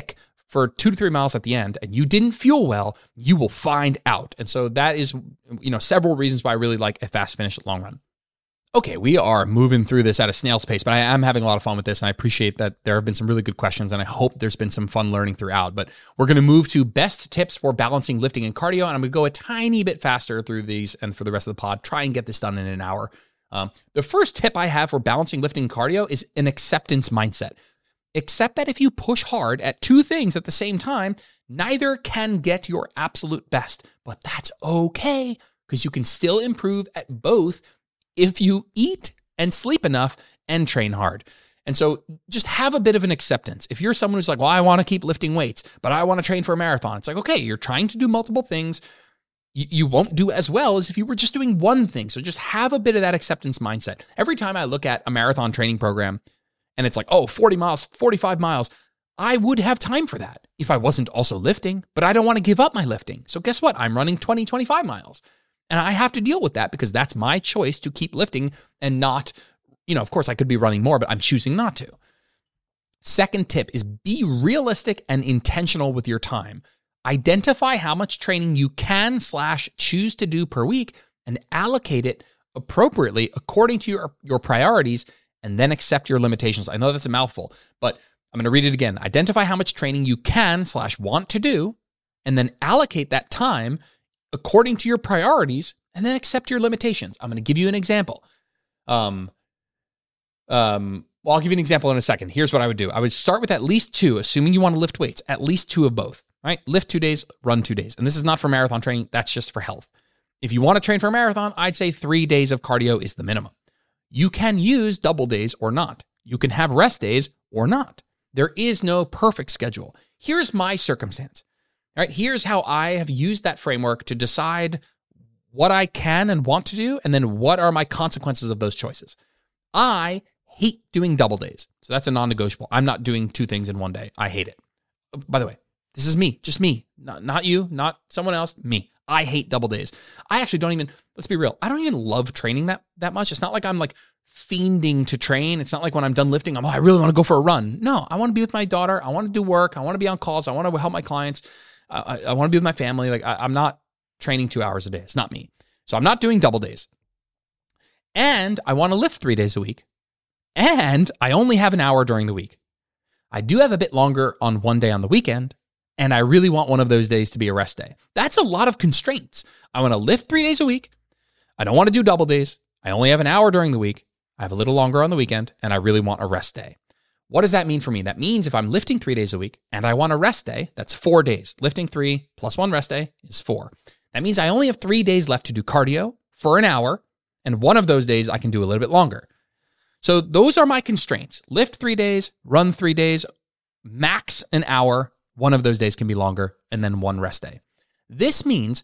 for two to three miles at the end and you didn't fuel well, you will find out. And so that is, you know, several reasons why I really like a fast finish long run. Okay, we are moving through this at a snail's pace, but I am having a lot of fun with this, and I appreciate that there have been some really good questions, and I hope there's been some fun learning throughout. But we're going to move to best tips for balancing lifting and cardio, and I'm going to go a tiny bit faster through these and for the rest of the pod, try and get this done in an hour. Um, the first tip I have for balancing lifting and cardio is an acceptance mindset. Accept that if you push hard at two things at the same time, neither can get your absolute best, but that's okay because you can still improve at both if you eat and sleep enough and train hard. And so just have a bit of an acceptance. If you're someone who's like, well, I want to keep lifting weights, but I want to train for a marathon. It's like, okay, you're trying to do multiple things. You, you won't do as well as if you were just doing one thing. So just have a bit of that acceptance mindset. Every time I look at a marathon training program and it's like, oh, forty miles, forty-five miles, I would have time for that if I wasn't also lifting, but I don't want to give up my lifting. So guess what? I'm running twenty, twenty-five miles. And I have to deal with that because that's my choice to keep lifting and not, you know, of course I could be running more, but I'm choosing not to. Second tip is be realistic and intentional with your time. Identify how much training you can slash choose to do per week and allocate it appropriately according to your, your priorities, and then accept your limitations. I know that's a mouthful, but I'm going to read it again. Identify how much training you can slash want to do, and then allocate that time according to your priorities, and then accept your limitations. I'm going to give you an example. Um, um, well, I'll give you an example in a second. Here's what I would do. I would start with at least two, assuming you want to lift weights, at least two of both, right? Lift two days, run two days. And this is not for marathon training. That's just for health. If you want to train for a marathon, I'd say three days of cardio is the minimum. You can use double days or not. You can have rest days or not. There is no perfect schedule. Here's my circumstance. All right, here's how I have used that framework to decide what I can and want to do, and then what are my consequences of those choices. I hate doing double days. So that's a non-negotiable. I'm not doing two things in one day. I hate it. By the way, this is me, just me, not, not you, not someone else, me. I hate double days. I actually don't even, let's be real, I don't even love training that, that much. It's not like I'm like fiending to train. It's not like when I'm done lifting, I'm, oh, I really want to go for a run. No, I want to be with my daughter. I want to do work. I want to be on calls. I want to help my clients. I, I want to be with my family. Like I, I'm not training two hours a day. It's not me. So I'm not doing double days. And I want to lift three days a week. And I only have an hour during the week. I do have a bit longer on one day on the weekend. And I really want one of those days to be a rest day. That's a lot of constraints. I want to lift three days a week. I don't want to do double days. I only have an hour during the week. I have a little longer on the weekend. And I really want a rest day. What does that mean for me? That means if I'm lifting three days a week and I want a rest day, that's four days. Lifting three plus one rest day is four. That means I only have three days left to do cardio for an hour, and one of those days I can do a little bit longer. So those are my constraints. Lift three days, run three days, max an hour. One of those days can be longer, and then one rest day. This means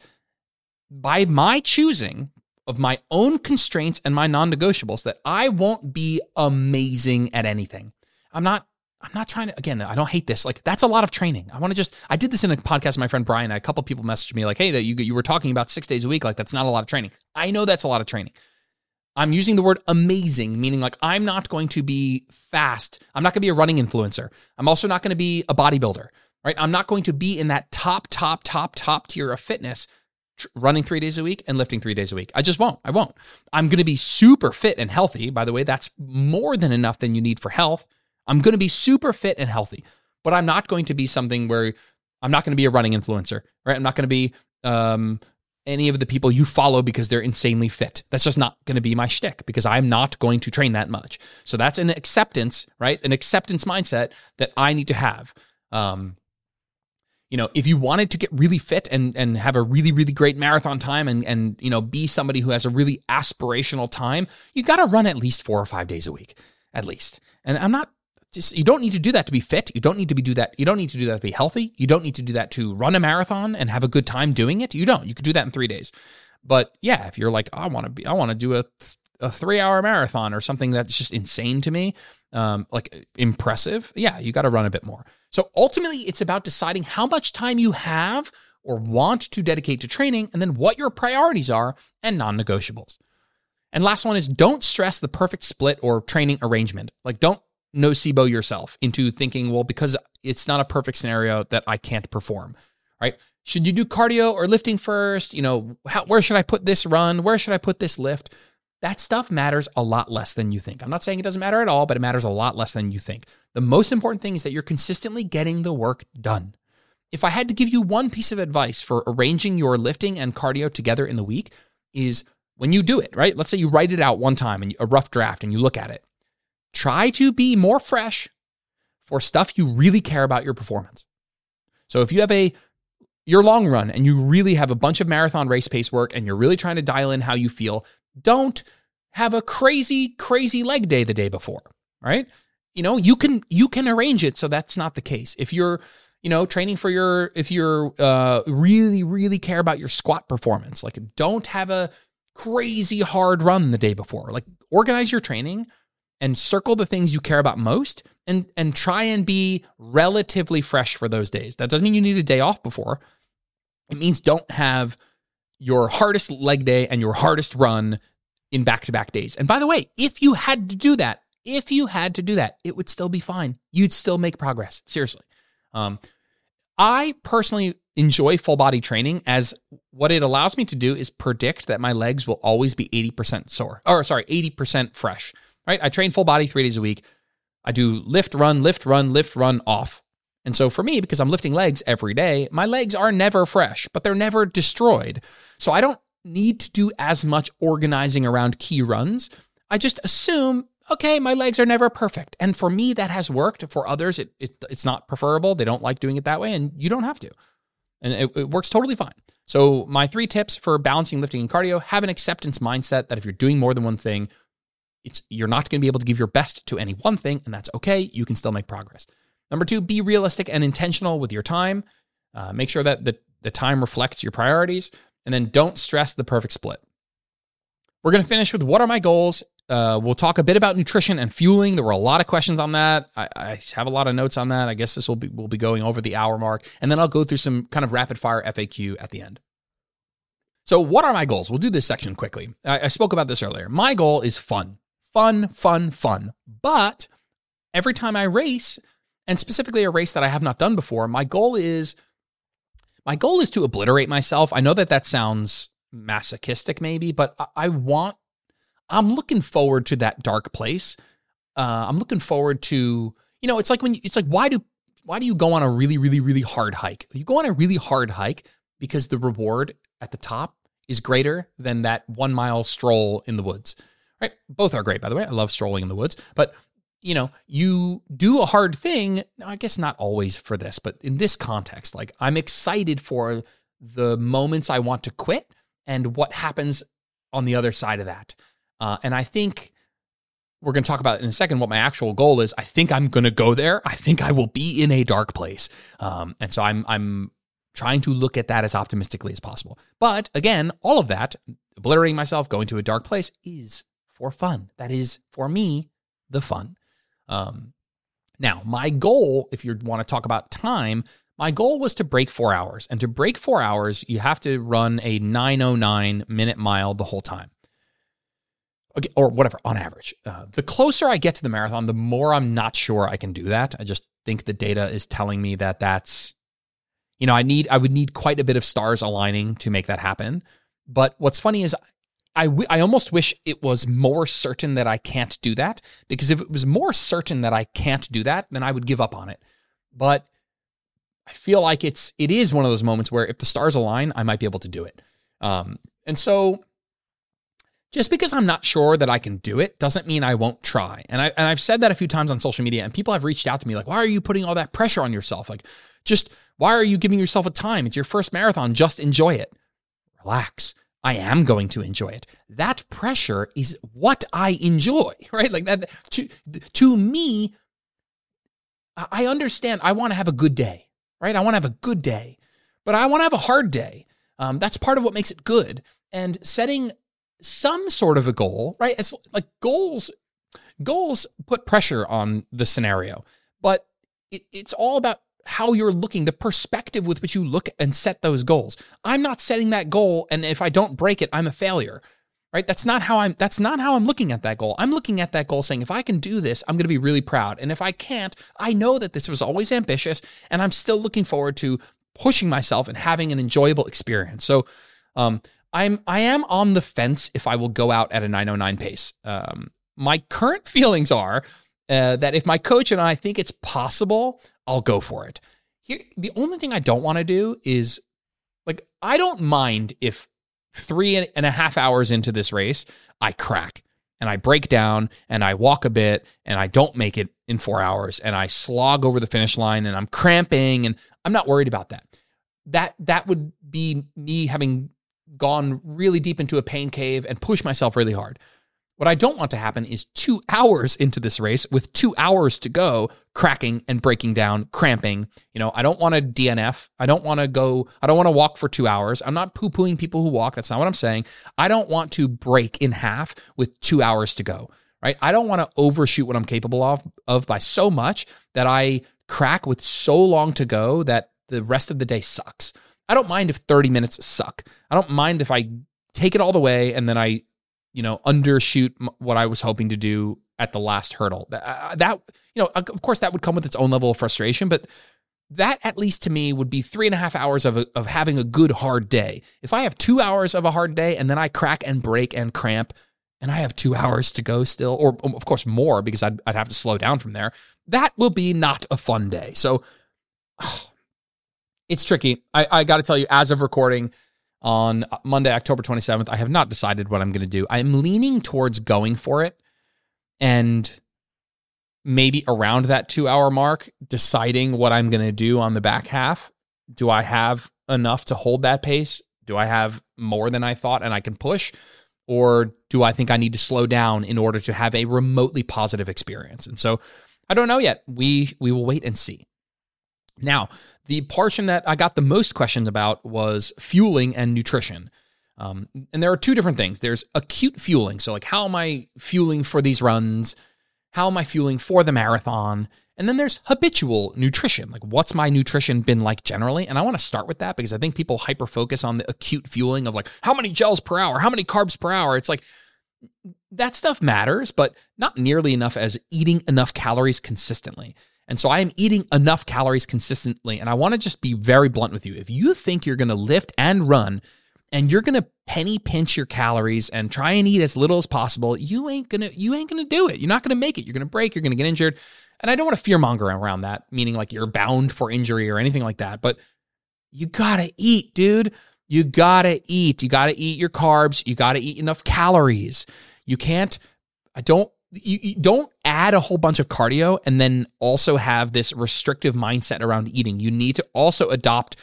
by my choosing of my own constraints and my non-negotiables that I won't be amazing at anything. I'm not, I'm not trying to, again, I don't hate this. Like that's a lot of training. I want to just, I did this in a podcast with my friend Brian. A couple people messaged me like, hey, that you, you were talking about six days a week. Like that's not a lot of training. I know that's a lot of training. I'm using the word amazing, meaning like I'm not going to be fast. I'm not going to be a running influencer. I'm also not going to be a bodybuilder, right? I'm not going to be in that top, top, top, top tier of fitness, tr- running three days a week and lifting three days a week. I just won't. I won't. I'm going to be super fit and healthy. By the way, that's more than enough than you need for health. I'm going to be super fit and healthy, but I'm not going to be something where I'm not going to be a running influencer, right? I'm not going to be um, any of the people you follow because they're insanely fit. That's just not going to be my shtick because I'm not going to train that much. So that's an acceptance, right? An acceptance mindset that I need to have. Um, you know, if you wanted to get really fit and and have a really, really great marathon time and, and you know, be somebody who has a really aspirational time, you got to run at least four or five days a week, at least. And I'm not, Just, you don't need to do that to be fit. You don't need to be do that. You don't need to do that to be healthy. You don't need to do that to run a marathon and have a good time doing it. You don't. You could do that in three days. But yeah, if you're like, oh, I want to be, I want to do a a three hour marathon or something that's just insane to me, um, like impressive. Yeah, you got to run a bit more. So ultimately, it's about deciding how much time you have or want to dedicate to training, and then what your priorities are and non-negotiables. And last one is don't stress the perfect split or training arrangement. Like don't nocebo yourself into thinking, well, because it's not a perfect scenario that I can't perform, right? Should you do cardio or lifting first? You know, how, where should I put this run? Where should I put this lift? That stuff matters a lot less than you think. I'm not saying it doesn't matter at all, but it matters a lot less than you think. The most important thing is that you're consistently getting the work done. If I had to give you one piece of advice for arranging your lifting and cardio together in the week is when you do it, right? Let's say you write it out one time and a rough draft and you look at it. Try to be more fresh for stuff you really care about your performance. So if you have a your long run and you really have a bunch of marathon race pace work and you're really trying to dial in how you feel, don't have a crazy, crazy leg day the day before, right? You know, you can you can arrange it so that's not the case. If you're, you know, training for your, if you're uh, really, really care about your squat performance, like don't have a crazy hard run the day before. Like organize your training and circle the things you care about most and, and try and be relatively fresh for those days. That doesn't mean you need a day off before. It means don't have your hardest leg day and your hardest run in back-to-back days. And by the way, if you had to do that, if you had to do that, it would still be fine. You'd still make progress. Seriously. Um, I personally enjoy full body training as what it allows me to do is predict that my legs will always be eighty percent sore, or sorry, eighty percent fresh, right? I train full body three days a week. I do lift, run, lift, run, lift, run, off. And so for me, because I'm lifting legs every day, my legs are never fresh, but they're never destroyed. So I don't need to do as much organizing around key runs. I just assume, okay, my legs are never perfect. And for me, that has worked. For others, it, it it's not preferable. They don't like doing it that way, and you don't have to. And it, it works totally fine. So my three tips for balancing lifting and cardio: have an acceptance mindset that if you're doing more than one thing, it's you're not going to be able to give your best to any one thing, and that's okay. You can still make progress. Number two, be realistic and intentional with your time. Uh, make sure that the, the time reflects your priorities, and then don't stress the perfect split. We're going to finish with what are my goals? Uh, we'll talk a bit about nutrition and fueling. There were a lot of questions on that. I, I have a lot of notes on that. I guess this will be we'll be going over the hour mark, and then I'll go through some kind of rapid fire F A Q at the end. So what are my goals? We'll do this section quickly. I, I spoke about this earlier. My goal is fun, fun, fun, fun. But every time I race, and specifically a race that I have not done before, my goal is my goal is to obliterate myself. I know that that sounds masochistic maybe, but I, I want, I'm looking forward to that dark place. Uh, I'm looking forward to, you know, it's like when you, it's like, why do, why do you go on a really, really, really hard hike? You go on a really hard hike because the reward at the top is greater than that one mile stroll in the woods, right? Both are great, by the way. I love strolling in the woods, but you know, you do a hard thing, I guess not always for this, but in this context, like I'm excited for the moments I want to quit and what happens on the other side of that. Uh, and I think we're going to talk about in a second what my actual goal is. I think I'm going to go there. I think I will be in a dark place. Um, and so I'm, I'm trying to look at that as optimistically as possible. But again, all of that, obliterating myself, going to a dark place is for fun. That is, for me, the fun. Um, now, my goal, if you want to talk about time, my goal was to break four hours. And to break four hours, you have to run a nine oh nine minute mile the whole time. Okay, or whatever, on average. Uh, the closer I get to the marathon, the more I'm not sure I can do that. I just think the data is telling me that that's, you know, I need, I would need quite a bit of stars aligning to make that happen. But what's funny is I, w- I almost wish it was more certain that I can't do that, because if it was more certain that I can't do that, then I would give up on it. But I feel like it's it is one of those moments where if the stars align, I might be able to do it. Um, and so just because I'm not sure that I can do it doesn't mean I won't try. And, I, and I've said that a few times on social media, and people have reached out to me like, why are you putting all that pressure on yourself? Like, just why are you giving yourself a time? It's your first marathon. Just enjoy it. Relax. I am going to enjoy it. That pressure is what I enjoy, right? Like that to, to me, I understand I want to have a good day, right? I want to have a good day, but I want to have a hard day. Um, that's part of what makes it good. And setting some sort of a goal, right? It's like goals, goals put pressure on the scenario, but it, it's all about how you're looking, the perspective with which you look and set those goals. I'm not setting that goal, and if I don't break it, I'm a failure. right? That's not how I'm, that's not how I'm looking at that goal. I'm looking at that goal saying, if I can do this, I'm going to be really proud. And if I can't, I know that this was always ambitious and I'm still looking forward to pushing myself and having an enjoyable experience. So, um, I'm, I am on the fence if I will go out at a nine oh nine pace. Um, my current feelings are uh, that if my coach and I think it's possible, I'll go for it. Here, the only thing I don't want to do is, like, I don't mind if three and a half hours into this race, I crack and I break down and I walk a bit and I don't make it in four hours and I slog over the finish line and I'm cramping, and I'm not worried about that. That, that would be me having gone really deep into a pain cave and pushed myself really hard. What I don't want to happen is two hours into this race with two hours to go, cracking and breaking down, cramping. You know, I don't want to D N F. I don't want to go, I don't want to walk for two hours. I'm not poo-pooing people who walk. That's not what I'm saying. I don't want to break in half with two hours to go, right? I don't want to overshoot what I'm capable of, of by so much that I crack with so long to go that the rest of the day sucks. I don't mind if thirty minutes suck. I don't mind if I take it all the way and then I, you know, undershoot what I was hoping to do at the last hurdle. That, that, you know, of course that would come with its own level of frustration, but that at least to me would be three and a half hours of, a, of having a good hard day. If I have two hours of a hard day and then I crack and break and cramp and I have two hours to go still, or of course more because I'd, I'd have to slow down from there, that will be not a fun day. So oh, it's tricky. I, I got to tell you, as of recording, on Monday, October twenty-seventh, I have not decided what I'm going to do. I'm leaning towards going for it and maybe around that two-hour mark, deciding what I'm going to do on the back half. Do I have enough to hold that pace? Do I have more than I thought and I can push? Or do I think I need to slow down in order to have a remotely positive experience? And so I don't know yet. We we will wait and see. Now, the portion that I got the most questions about was fueling and nutrition. Um, and there are two different things. There's acute fueling. So like, how am I fueling for these runs? How am I fueling for the marathon? And then there's habitual nutrition. Like, what's my nutrition been like generally? And I want to start with that because I think people hyper focus on the acute fueling of like, how many gels per hour? How many carbs per hour? It's like, that stuff matters, but not nearly enough as eating enough calories consistently. And so I am eating enough calories consistently. And I want to just be very blunt with you. If you think you're going to lift and run and you're going to penny pinch your calories and try and eat as little as possible, you ain't going to, you ain't going to do it. You're not going to make it. You're going to break. You're going to get injured. And I don't want to fearmonger around that, meaning like you're bound for injury or anything like that. But you got to eat, dude. You got to eat. You got to eat your carbs. You got to eat enough calories. You can't, I don't, You, you don't add a whole bunch of cardio and then also have this restrictive mindset around eating. You need to also adopt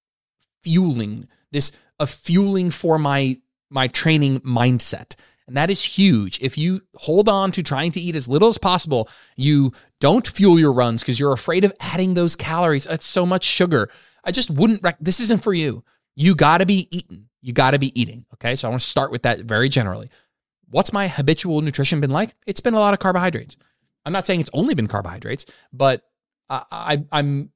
fueling, this a fueling for my my training mindset. And that is huge. If you hold on to trying to eat as little as possible, you don't fuel your runs because you're afraid of adding those calories. That's so much sugar. I just wouldn't, rec- this isn't for you. You got to be eating. You got to be eating. Okay. So I want to start with that very generally. What's my habitual nutrition been like? It's been a lot of carbohydrates. I'm not saying it's only been carbohydrates, but I, I, I'm,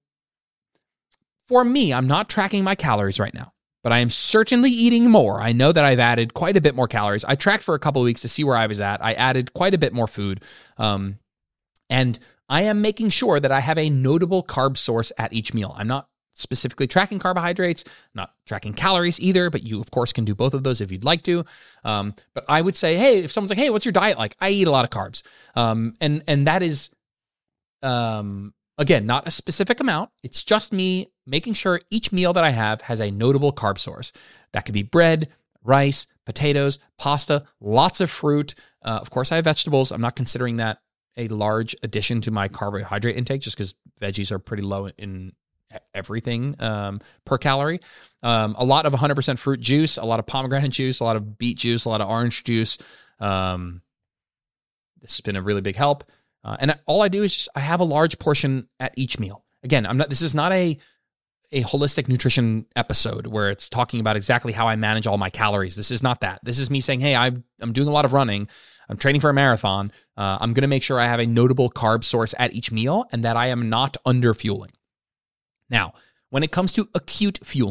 for me, I'm not tracking my calories right now, but I am certainly eating more. I know that I've added quite a bit more calories. I tracked for a couple of weeks to see where I was at. I added quite a bit more food. Um, and I am making sure that I have a notable carb source at each meal. I'm not specifically tracking carbohydrates, not tracking calories either, but you, of course, can do both of those if you'd like to. Um, but I would say, hey, if someone's like, hey, what's your diet like? I eat a lot of carbs. Um, and, and that is, um, again, not a specific amount. It's just me making sure each meal that I have has a notable carb source. That could be bread, rice, potatoes, pasta, lots of fruit. Uh, of course, I have vegetables. I'm not considering that a large addition to my carbohydrate intake just because veggies are pretty low in everything um, per calorie. Um, a lot of one hundred percent fruit juice, a lot of pomegranate juice, a lot of beet juice, a lot of orange juice. Um, this has been a really big help. Uh, and all I do is just, I have a large portion at each meal. Again, I'm not, this is not a, a holistic nutrition episode where it's talking about exactly how I manage all my calories. This is not that. This is me saying, hey, I'm, I'm doing a lot of running. I'm training for a marathon. Uh, I'm going to make sure I have a notable carb source at each meal and that I am not under fueling. Now, when it comes to acute fueling,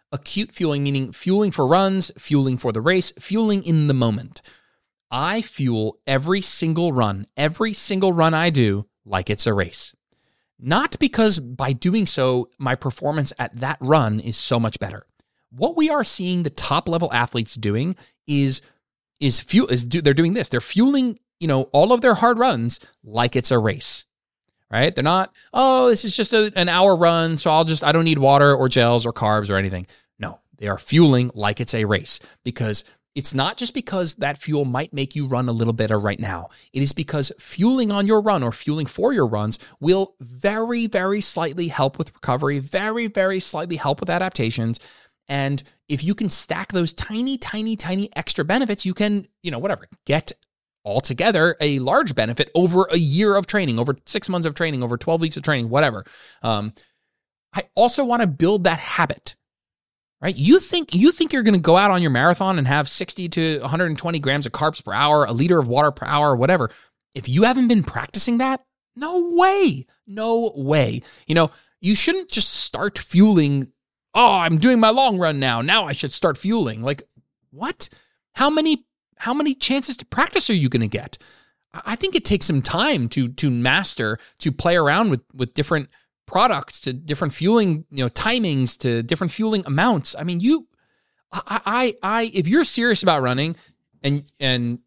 Acute fueling, meaning fueling for runs, fueling for the race, fueling in the moment. I fuel every single run, every single run I do like it's a race. Not because by doing so, my performance at that run is so much better. What we are seeing the top level athletes doing is, is fuel, is do, they're doing this. They're fueling, you know, all of their hard runs like it's a race, right? They're not, oh, this is just a, an hour run, so I'll just, I don't need water or gels or carbs or anything. No, they are fueling like it's a race, because it's not just because that fuel might make you run a little better right now. It is because fueling on your run or fueling for your runs will very, very slightly help with recovery, very, very slightly help with adaptations. And if you can stack those tiny, tiny, tiny extra benefits, you can, you know, whatever, get altogether a large benefit over a year of training, over six months of training, over twelve weeks of training, whatever. Um, I also want to build that habit. Right? You think you think you're going to go out on your marathon and have sixty to one hundred twenty grams of carbs per hour, a liter of water per hour, whatever. If you haven't been practicing that, no way. No way. You know, you shouldn't just start fueling. Oh, I'm doing my long run now. Now I should start fueling. Like, what? How many how many chances to practice are you going to get? I think it takes some time to to master, to play around with with different products, to different fueling, you know, timings, to different fueling amounts. I mean, you, I, I, I, if you're serious about running, and and,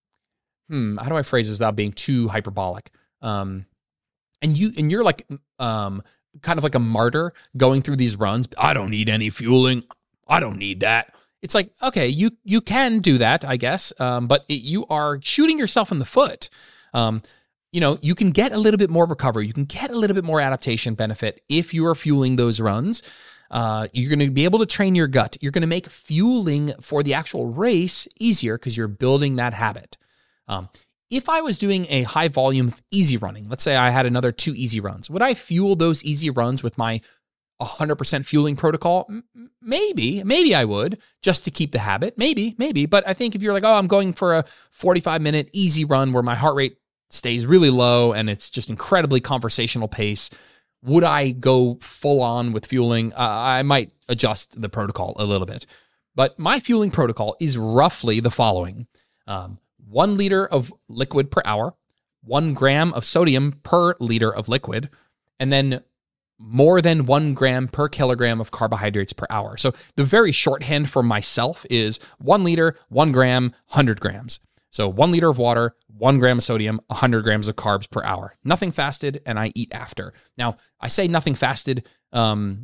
hmm, how do I phrase this without being too hyperbolic? Um, and you, and you're like, um, kind of like a martyr going through these runs. I don't need any fueling. I don't need that. It's like, okay, you you can do that, I guess, um, but it, you are shooting yourself in the foot. Um, You know, you can get a little bit more recovery. You can get a little bit more adaptation benefit if you are fueling those runs. Uh, you're going to be able to train your gut. You're going to make fueling for the actual race easier because you're building that habit. Um, if I was doing a high volume easy running, let's say I had another two easy runs, would I fuel those easy runs with my one hundred percent fueling protocol? M- maybe, maybe I would, just to keep the habit. Maybe, maybe. But I think if you're like, oh, I'm going for a forty-five minute easy run where my heart rate stays really low and it's just incredibly conversational pace, would I go full on with fueling? Uh, I might adjust the protocol a little bit. But my fueling protocol is roughly the following. Um, one liter of liquid per hour, one gram of sodium per liter of liquid, and then more than one gram per kilogram of carbohydrates per hour. So the very shorthand for myself is one liter, one gram, one hundred grams. So one liter of water, one gram of sodium, one hundred grams of carbs per hour. Nothing fasted, and I eat after. Now, I say nothing fasted. Um,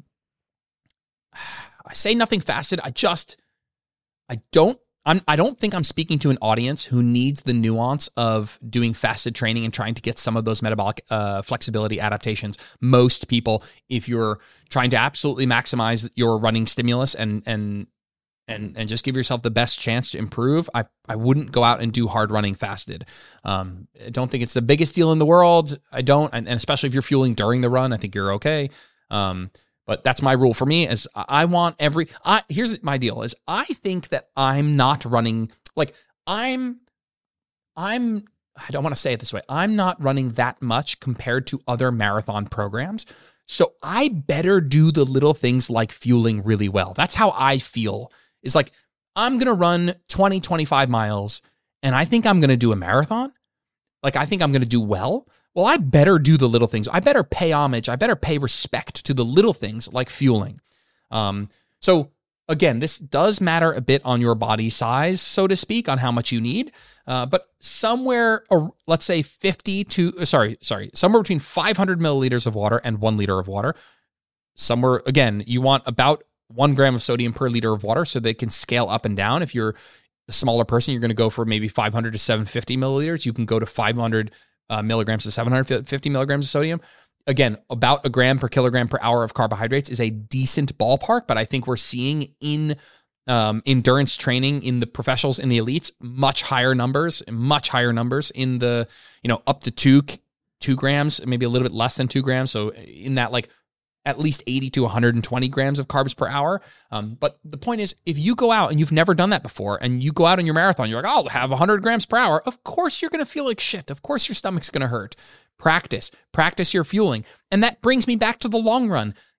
I say nothing fasted. I just, I don't, I'm, I don't think I'm speaking to an audience who needs the nuance of doing fasted training and trying to get some of those metabolic uh, flexibility adaptations. Most people, if you're trying to absolutely maximize your running stimulus and and and and just give yourself the best chance to improve, I, I wouldn't go out and do hard running fasted. Um, I don't think it's the biggest deal in the world. I don't, and, and especially if you're fueling during the run, I think you're okay. Um, but that's my rule for me is I want every, I, here's my deal is I think that I'm not running, like I'm, I'm, I don't want to say it this way. I'm not running that much compared to other marathon programs. So I better do the little things like fueling really well. That's how I feel. Is like, I'm going to run twenty, twenty-five miles, and I think I'm going to do a marathon. Like, I think I'm going to do well. Well, I better do the little things. I better pay homage. I better pay respect to the little things like fueling. Um, so again, this does matter a bit on your body size, so to speak, on how much you need. Uh, but somewhere, uh, let's say fifty to, sorry, sorry, somewhere between five hundred milliliters of water and one liter of water. Somewhere, again, you want about one gram of sodium per liter of water so they can scale up and down. If you're a smaller person, you're going to go for maybe five hundred to seven hundred fifty milliliters. You can go to five hundred uh, milligrams to seven hundred fifty milligrams of sodium. Again, about a gram per kilogram per hour of carbohydrates is a decent ballpark, but I think we're seeing in um, endurance training in the professionals, in the elites, much higher numbers, much higher numbers in the, you know, up to two, two grams, maybe a little bit less than two grams. So in that, like, at least eighty to one hundred twenty grams of carbs per hour. Um, but the point is, if you go out and you've never done that before, and you go out on your marathon, you're like, I'll have one hundred grams per hour. Of course you're going to feel like shit. Of course your stomach's going to hurt. Practice. Practice your fueling. And that brings me back to the long run.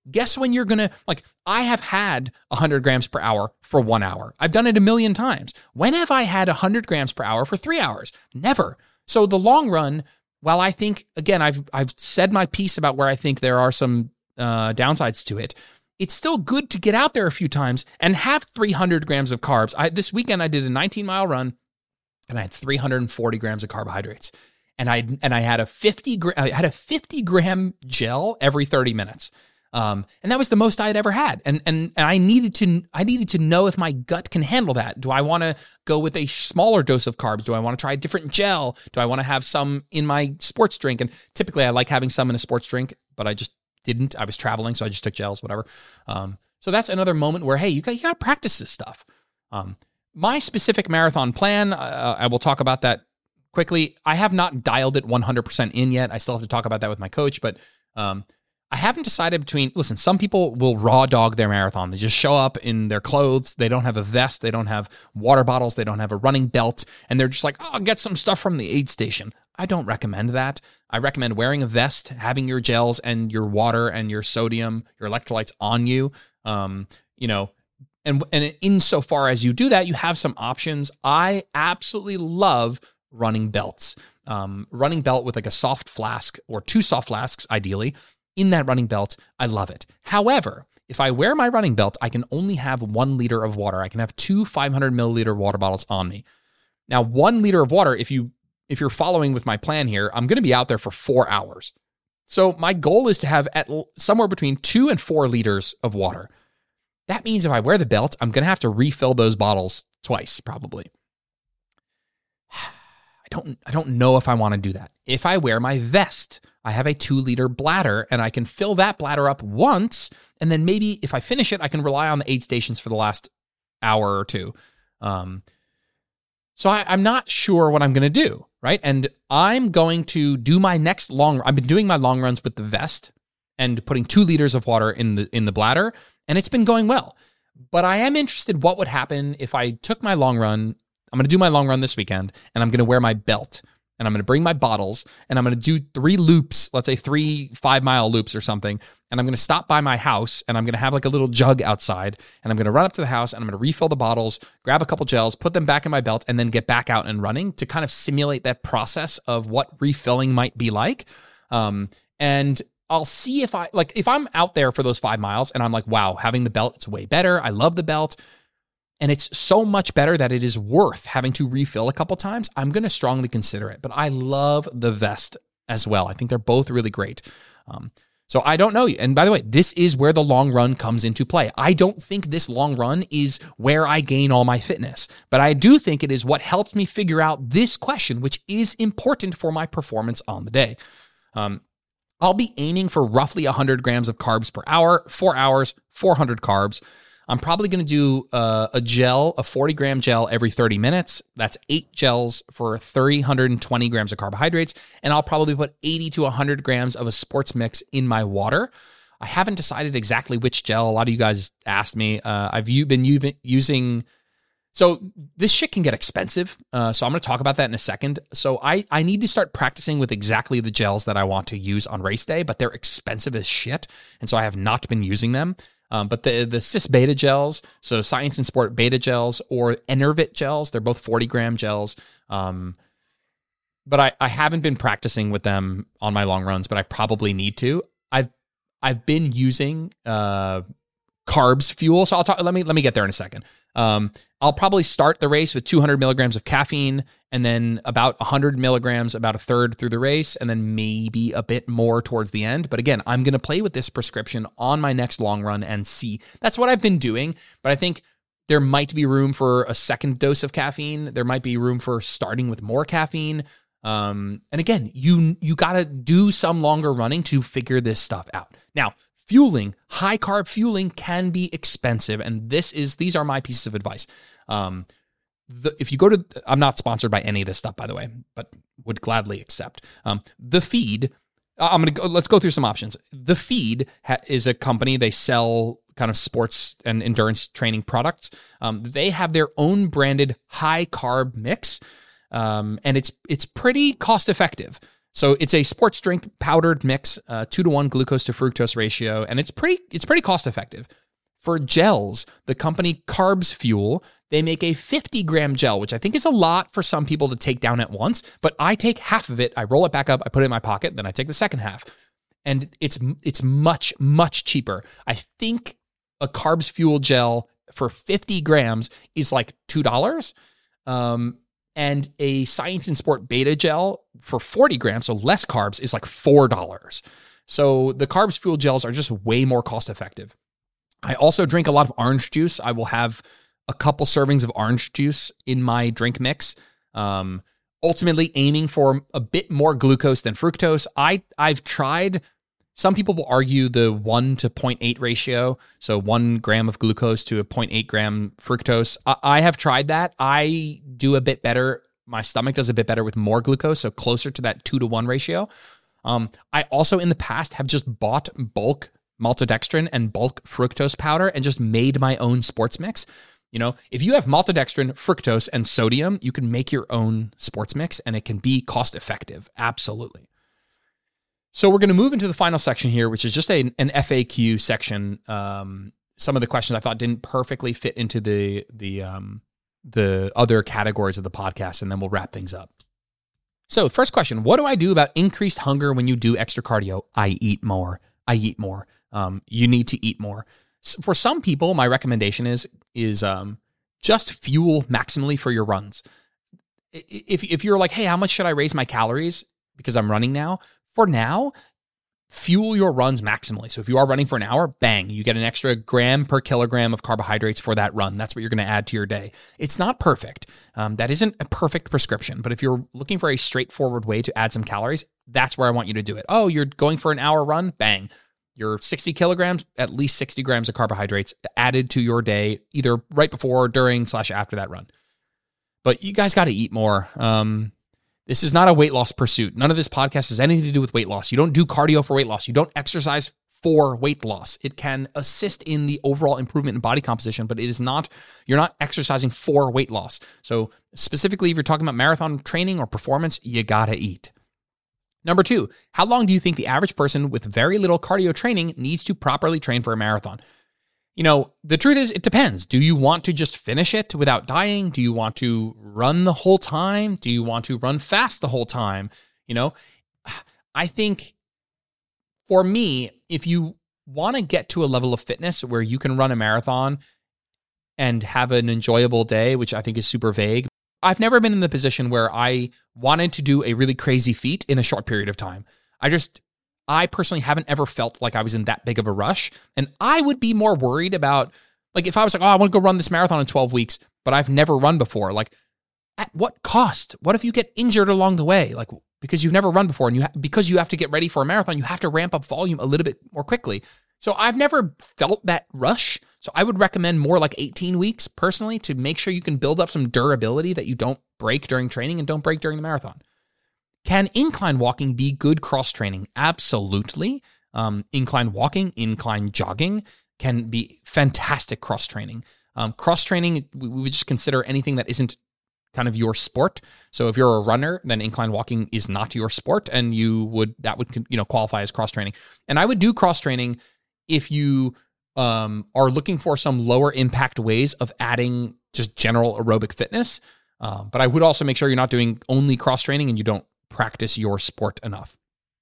Guess when you're going to, like, I have had one hundred grams per hour for one hour. I've done it a million times. When have I had one hundred grams per hour for three hours? Never. So the long run, while I think, again, I've I've said my piece about where I think there are some uh, downsides to it, it's still good to get out there a few times and have three hundred grams of carbs. I, this weekend, I did a nineteen mile run and I had three hundred forty grams of carbohydrates. And I and I had a fifty gra- I had a fifty gram gel every thirty minutes. Um, and that was the most I had ever had. And, and, and I needed to, I needed to know if my gut can handle that. Do I want to go with a smaller dose of carbs? Do I want to try a different gel? Do I want to have some in my sports drink? And typically I like having some in a sports drink, but I just didn't. I was traveling, so I just took gels, whatever. Um, so that's another moment where, hey, you got, you got to practice this stuff. Um, my specific marathon plan, uh, I will talk about that quickly. I have not dialed it one hundred percent in yet. I still have to talk about that with my coach, but, um, I haven't decided between, listen, some people will raw dog their marathon. They just show up in their clothes. They don't have a vest. They don't have water bottles. They don't have a running belt. And they're just like, oh, I'll get some stuff from the aid station. I don't recommend that. I recommend wearing a vest, having your gels and your water and your sodium, your electrolytes on you. Um, you know, and, and insofar as you do that, you have some options. I absolutely love running belts. Um, running belt with like a soft flask or two soft flasks, ideally, in that running belt. I love it. However, if I wear my running belt, I can only have one liter of water. I can have two five hundred milliliter water bottles on me. Now, one liter of water, if you, if you're following with my plan here, I'm going to be out there for four hours. So my goal is to have at somewhere between two and four liters of water. That means if I wear the belt, I'm going to have to refill those bottles twice, probably. I don't, I don't know if I want to do that. If I wear my vest, I have a two liter bladder and I can fill that bladder up once. And then maybe if I finish it, I can rely on the aid stations for the last hour or two. Um, so I, I'm not sure what I'm going to do. Right. And I'm going to do my next long, I've been doing my long runs with the vest and putting two liters of water in the, in the bladder. And it's been going well, but I am interested what would happen if I took my long run. I'm going to do my long run this weekend and I'm going to wear my belt and I'm going to bring my bottles and I'm going to do three loops, let's say three five mile loops or something. And I'm going to stop by my house and I'm going to have like a little jug outside and I'm going to run up to the house and I'm going to refill the bottles, grab a couple gels, put them back in my belt and then get back out and running to kind of simulate that process of what refilling might be like. Um, and I'll see if I, like, if I'm out there for those five miles and I'm like, wow, having the belt, it's way better. I love the belt. And it's so much better that it is worth having to refill a couple times, I'm going to strongly consider it. But I love the vest as well. I think they're both really great. Um, so I don't know. And by the way, this is where the long run comes into play. I don't think this long run is where I gain all my fitness, but I do think it is what helps me figure out this question, which is important for my performance on the day. Um, I'll be aiming for roughly one hundred grams of carbs per hour, four hours, four hundred carbs. I'm probably going to do uh, a gel, a forty gram gel every thirty minutes. That's eight gels for three hundred twenty grams of carbohydrates. And I'll probably put eighty to one hundred grams of a sports mix in my water. I haven't decided exactly which gel. A lot of you guys asked me. Uh, I've been using, so this shit can get expensive. Uh, so I'm going to talk about that in a second. So I, I need to start practicing with exactly the gels that I want to use on race day, but they're expensive as shit. And so I have not been using them. Um, but the the Cis Beta gels, so Science and Sport Beta gels or Enervit gels, they're both forty gram gels. Um, but I, I haven't been practicing with them on my long runs, but I probably need to. I've I've been using uh, carbs fuel, so I'll talk. Let me let me get there in a second. Um, I'll probably start the race with two hundred milligrams of caffeine and then about one hundred milligrams, about a third through the race, and then maybe a bit more towards the end. But again, I'm going to play with this prescription on my next long run and see. That's what I've been doing, but I think there might be room for a second dose of caffeine. There might be room for starting with more caffeine. Um, and again, you, you got to do some longer running to figure this stuff out. Now, fueling, high carb fueling can be expensive. And this is, these are my pieces of advice. Um, the, if you go to, I'm not sponsored by any of this stuff, by the way, but would gladly accept. Um, The Feed, I'm going to go, let's go through some options. The Feed ha, is a company, they sell kind of sports and endurance training products. Um, they have their own branded high carb mix. Um, and it's, it's pretty cost effective. So it's a sports drink powdered mix, uh, two to one glucose to fructose ratio, and it's pretty it's pretty cost effective. For gels, the company Carbs Fuel, they make a fifty gram gel, which I think is a lot for some people to take down at once, but I take half of it, I roll it back up, I put it in my pocket, then I take the second half. And it's it's much, much cheaper. I think a Carbs Fuel gel for fifty grams is like two dollars. Um, and a Science and Sport Beta gel for forty grams, so less carbs, is like four dollars. So the Carbs Fuel gels are just way more cost effective. I also drink a lot of orange juice. I will have a couple servings of orange juice in my drink mix, um, ultimately aiming for a bit more glucose than fructose. I, I've tried, some people will argue the one to zero point eight ratio, so one gram of glucose to a zero point eight gram fructose. I, I have tried that. I do a bit better. My stomach does a bit better with more glucose, so closer to that two to one ratio. Um, I also in the past have just bought bulk maltodextrin and bulk fructose powder and just made my own sports mix. You know, if you have maltodextrin, fructose, and sodium, you can make your own sports mix and it can be cost effective. Absolutely. So we're going to move into the final section here, which is just a, an F A Q section. Um, some of the questions I thought didn't perfectly fit into the, the, um, the other categories of the podcast, and then we'll wrap things up. So first question, what do I do about increased hunger when you do extra cardio? I eat more. I eat more. Um, you need to eat more. For some people, my recommendation is is um, just fuel maximally for your runs. If if you're like, hey, how much should I raise my calories because I'm running now? For now, fuel your runs maximally. So if you are running for an hour, bang, you get an extra gram per kilogram of carbohydrates for that run. That's what you're going to add to your day. It's not perfect. Um, that isn't a perfect prescription, but if you're looking for a straightforward way to add some calories, that's where I want you to do it. Oh, you're going for an hour run? Bang. Your sixty kilograms, at least sixty grams of carbohydrates added to your day, either right before, during, slash after that run. But you guys got to eat more. Um, this is not a weight loss pursuit. None of this podcast has anything to do with weight loss. You don't do cardio for weight loss. You don't exercise for weight loss. It can assist in the overall improvement in body composition, but it is not, you're not exercising for weight loss. So specifically, if you're talking about marathon training or performance, you got to eat. Number two, how long do you think the average person with very little cardio training needs to properly train for a marathon? You know, the truth is, it depends. Do you want to just finish it without dying? Do you want to run the whole time? Do you want to run fast the whole time? You know, I think for me, if you want to get to a level of fitness where you can run a marathon and have an enjoyable day, which I think is super vague, I've never been in the position where I wanted to do a really crazy feat in a short period of time. I just, I personally haven't ever felt like I was in that big of a rush. And I would be more worried about, like, if I was like, oh, I want to go run this marathon in twelve weeks, but I've never run before. Like, at what cost? What if you get injured along the way? Like, because you've never run before and you ha- because you have to get ready for a marathon, you have to ramp up volume a little bit more quickly. So I've never felt that rush. So I would recommend more like eighteen weeks personally to make sure you can build up some durability that you don't break during training and don't break during the marathon. Can incline walking be good cross training? Absolutely. Um, incline walking, incline jogging can be fantastic cross training. Um, cross training, we would just consider anything that isn't kind of your sport. So if you're a runner, then incline walking is not your sport, and you would that would you know qualify as cross training. And I would do cross training if you um, are looking for some lower impact ways of adding just general aerobic fitness. Um, but I would also make sure you're not doing only cross training and you don't practice your sport enough.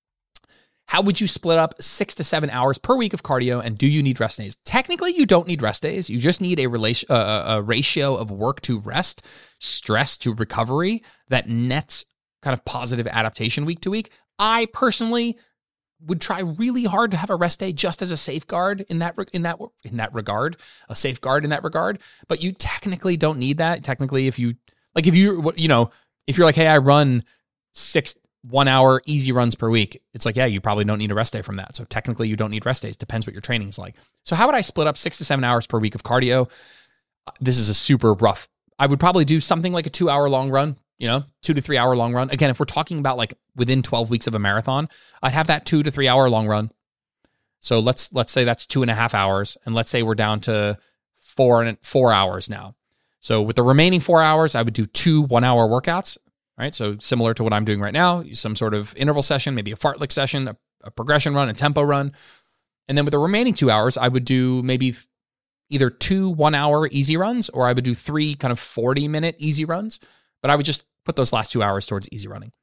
How would you split up six to seven hours per week of cardio, and do you need rest days? Technically, you don't need rest days. You just need a, relation, uh, a ratio of work to rest, stress to recovery that nets kind of positive adaptation week to week. I personally would try really hard to have a rest day just as a safeguard in that in that in that regard, a safeguard in that regard. But you technically don't need that. Technically, if you like, if you you know, if you're like, hey, I run six one hour easy runs per week, it's like, yeah, you probably don't need a rest day from that. So technically, you don't need rest days. Depends what your training is like. So how would I split up six to seven hours per week of cardio? This is a super rough. I would probably do something like a two hour long run. You know, two to three hour long run. Again, if we're talking about like within twelve weeks of a marathon, I'd have that two to three hour long run. So let's let's say that's two and a half hours, and let's say we're down to four and four hours now. So with the remaining four hours, I would do two one hour workouts. right? So similar to what I'm doing right now, some sort of interval session, maybe a fartlek session, a, a progression run, a tempo run. And then with the remaining two hours, I would do maybe either two one-hour easy runs, or I would do three kind of forty-minute easy runs. But I would just put those last two hours towards easy running.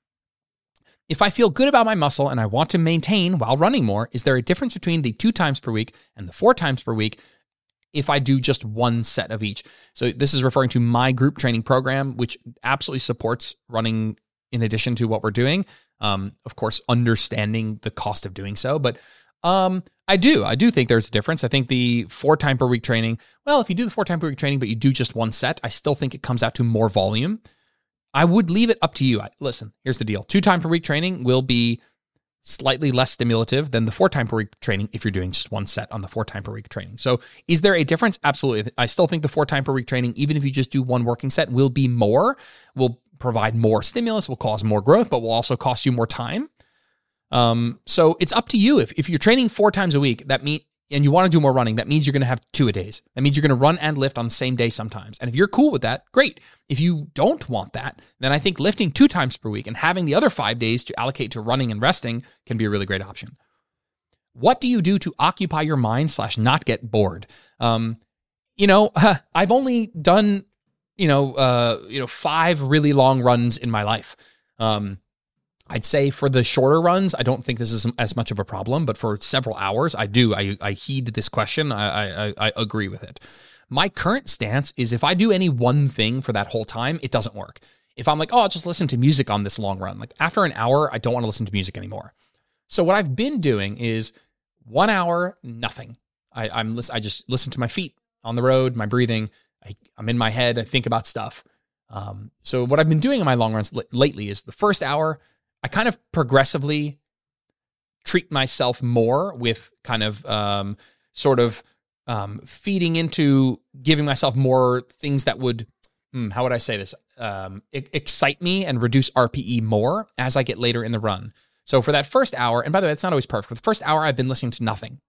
If I feel good about my muscle and I want to maintain while running more, is there a difference between the two times per week and the four times per week if I do just one set of each? So this is referring to my group training program, which absolutely supports running in addition to what we're doing. Um, of course, understanding the cost of doing so. But um, I do. I do think there's a difference. I think the four time per week training, well, if you do the four time per week training, but you do just one set, I still think it comes out to more volume. I would leave it up to you. I, listen, here's the deal. Two time per week training will be slightly less stimulative than the four time per week training if you're doing just one set on the four time per week training. So is there a difference? Absolutely. I still think the four time per week training, even if you just do one working set, will be more, will provide more stimulus, will cause more growth, but will also cost you more time. Um, so it's up to you. If, if you're training four times a week, that mean, and you want to do more running, that means you're going to have two a days. That means you're going to run and lift on the same day sometimes. And if you're cool with that, great. If you don't want that, then I think lifting two times per week and having the other five days to allocate to running and resting can be a really great option. What do you do to occupy your mind slash not get bored? Um, you know, I've only done, you know, uh, you know, five really long runs in my life. Um, I'd say for the shorter runs, I don't think this is as much of a problem, but for several hours, I do. I, I heed this question. I, I, I agree with it. My current stance is if I do any one thing for that whole time, it doesn't work. If I'm like, oh, I'll just listen to music on this long run, like after an hour, I don't want to listen to music anymore. So what I've been doing is one hour, nothing. I, I'm I just listen to my feet on the road, my breathing. I, I'm in my head. I think about stuff. Um, so what I've been doing in my long runs l- lately is the first hour, I kind of progressively treat myself more with kind of um, sort of um, feeding into giving myself more things that would, hmm, how would I say this, um, e- excite me and reduce R P E more as I get later in the run. So for that first hour, and by the way, it's not always perfect. For the first hour, I've been listening to nothing.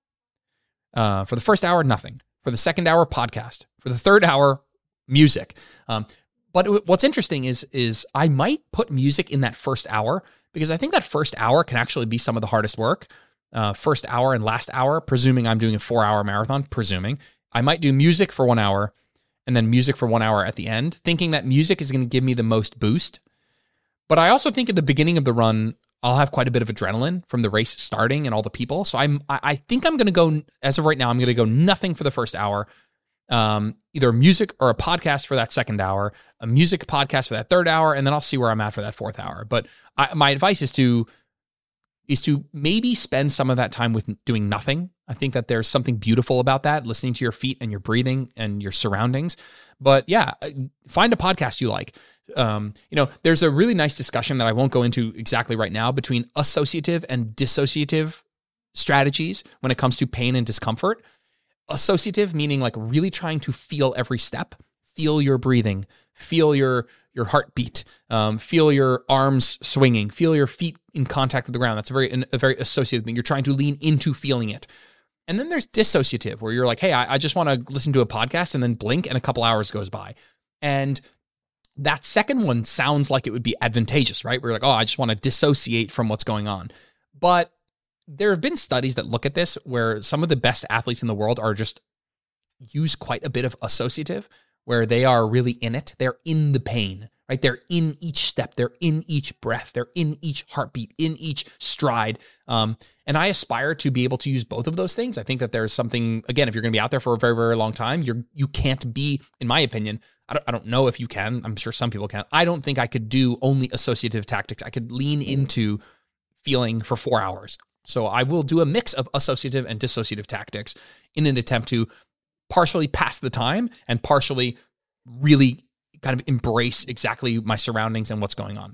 Uh, for the first hour, nothing. For the second hour, podcast. For the third hour, music. Um, But what's interesting is, is I might put music in that first hour because I think that first hour can actually be some of the hardest work. Uh, first hour and last hour, presuming I'm doing a four-hour marathon, presuming. I might do music for one hour and then music for one hour at the end, thinking that music is going to give me the most boost. But I also think at the beginning of the run, I'll have quite a bit of adrenaline from the race starting and all the people. So I'm, I, I think I'm going to go, as of right now, I'm going to go nothing for the first hour. Um, either music or a podcast for that second hour, a music podcast for that third hour, and then I'll see where I'm at for that fourth hour. But I, my advice is to is to maybe spend some of that time with doing nothing. I think that there's something beautiful about that, listening to your feet and your breathing and your surroundings. But yeah, find a podcast you like. Um, you know, there's a really nice discussion that I won't go into exactly right now between associative and dissociative strategies when it comes to pain and discomfort. Associative meaning like really trying to feel every step, feel your breathing, feel your your heartbeat, um, feel your arms swinging, feel your feet in contact with the ground. That's a very a very associative thing. You're trying to lean into feeling it. And then there's dissociative where you're like, hey, I, I just want to listen to a podcast and then blink and a couple hours goes by. And that second one sounds like it would be advantageous, right? Where you're like, oh, I just want to dissociate from what's going on. But there have been studies that look at this where some of the best athletes in the world are just use quite a bit of associative, where they are really in it. They're in the pain, right? They're in each step. They're in each breath. They're in each heartbeat, in each stride. Um, and I aspire to be able to use both of those things. I think that there's something, again, if you're going to be out there for a very, very long time, you're, you can't be, in my opinion, I don't, I don't know if you can. I'm sure some people can. I don't think I could do only associative tactics. I could lean into feeling for four hours. So I will do a mix of associative and dissociative tactics in an attempt to partially pass the time and partially really kind of embrace exactly my surroundings and what's going on.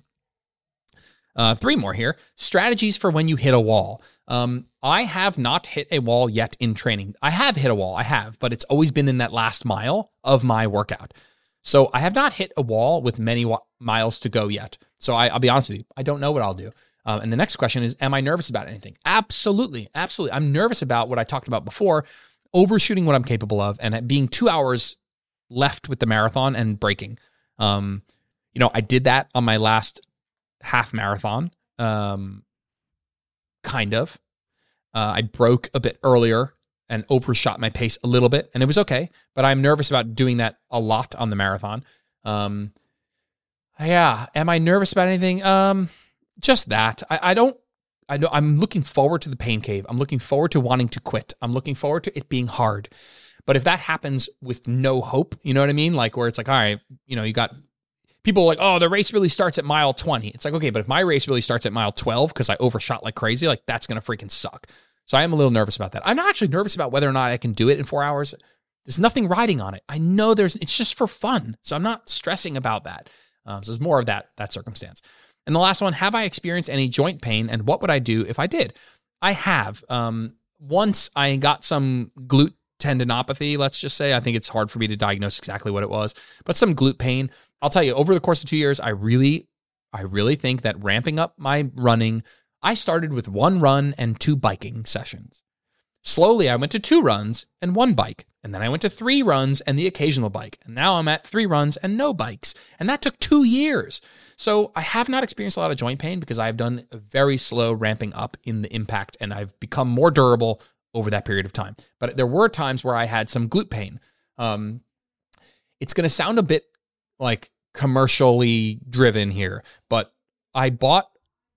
Uh, three more here. Strategies for when you hit a wall. Um, I have not hit a wall yet in training. I have hit a wall, I have, but it's always been in that last mile of my workout. So I have not hit a wall with many wa- miles to go yet. So I, I'll be honest with you, I don't know what I'll do. Um, and the next question is, am I nervous about anything? Absolutely. Absolutely. I'm nervous about what I talked about before, overshooting what I'm capable of and being two hours left with the marathon and breaking. Um, you know, I did that on my last half marathon, um, kind of. Uh, I broke a bit earlier and overshot my pace a little bit, and it was okay. But I'm nervous about doing that a lot on the marathon. Um, yeah, am I nervous about anything? Um, just that. I, I don't. I know. I'm looking forward to the pain cave. I'm looking forward to wanting to quit. I'm looking forward to it being hard. But if that happens with no hope, you know what I mean? Like where it's like, all right, you know, you got people like, oh, the race really starts at mile twenty. It's like, okay, but if my race really starts at mile twelve because I overshot like crazy, like that's going to freaking suck. So I am a little nervous about that. I'm not actually nervous about whether or not I can do it in four hours. There's nothing riding on it. I know there's, it's just for fun. So I'm not stressing about that. Um, so there's more of that, that circumstance. And the last one, have I experienced any joint pain and what would I do if I did? I have. Um, once I got some glute tendinopathy, let's just say. I think it's hard for me to diagnose exactly what it was, but some glute pain. I'll tell you, over the course of two years, I really, I really think that ramping up my running, I started with one run and two biking sessions. Slowly, I went to two runs and one bike. And then I went to three runs and the occasional bike. And now I'm at three runs and no bikes. And that took two years. So I have not experienced a lot of joint pain because I've done a very slow ramping up in the impact and I've become more durable over that period of time. But there were times where I had some glute pain. Um, it's going to sound a bit like commercially driven here, but I bought,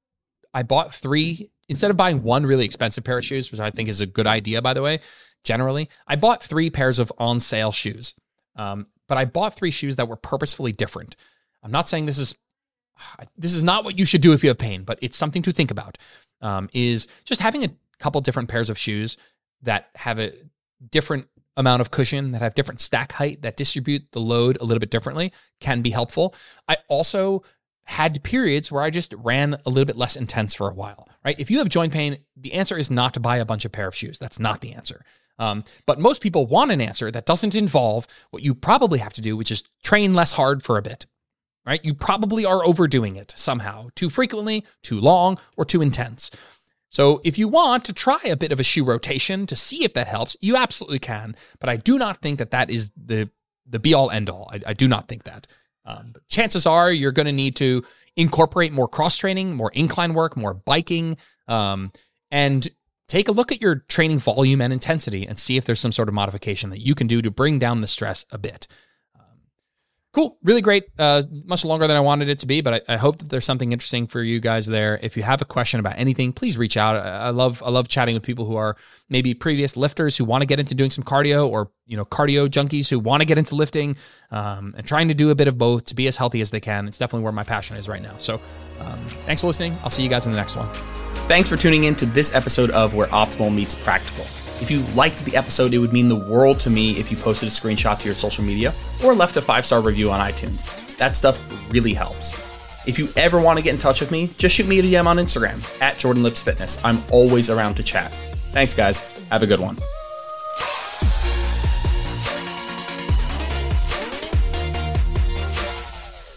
I bought three, instead of buying one really expensive pair of shoes, which I think is a good idea, by the way, generally, I bought three pairs of on sale shoes. Um, but I bought three shoes that were purposefully different. I'm not saying this is, this is not what you should do if you have pain, but it's something to think about, um, is just having a couple different pairs of shoes that have a different amount of cushion, that have different stack height, that distribute the load a little bit differently can be helpful. I also had periods where I just ran a little bit less intense for a while, right? If you have joint pain, the answer is not to buy a bunch of pair of shoes. That's not the answer. Um, but most people want an answer that doesn't involve what you probably have to do, which is train less hard for a bit, right? You probably are overdoing it somehow, too frequently, too long, or too intense. So if you want to try a bit of a shoe rotation to see if that helps, you absolutely can. But I do not think that that is the, the be-all, end-all. I, I do not think that. Um, but chances are you're going to need to incorporate more cross-training, more incline work, more biking, um, and take a look at your training volume and intensity and see if there's some sort of modification that you can do to bring down the stress a bit. Cool. Really great. Uh, much longer than I wanted it to be, but I, I hope that there's something interesting for you guys there. If you have a question about anything, please reach out. I, I love, I love chatting with people who are maybe previous lifters who want to get into doing some cardio, or, you know, cardio junkies who want to get into lifting, um, and trying to do a bit of both to be as healthy as they can. It's definitely where my passion is right now. So, um, thanks for listening. I'll see you guys in the next one. Thanks for tuning in to this episode of Where Optimal Meets Practical. If you liked the episode, it would mean the world to me if you posted a screenshot to your social media or left a five-star review on iTunes. That stuff really helps. If you ever want to get in touch with me, just shoot me a D M on Instagram at Jordan Lips Fitness. I'm always around to chat. Thanks, guys. Have a good one.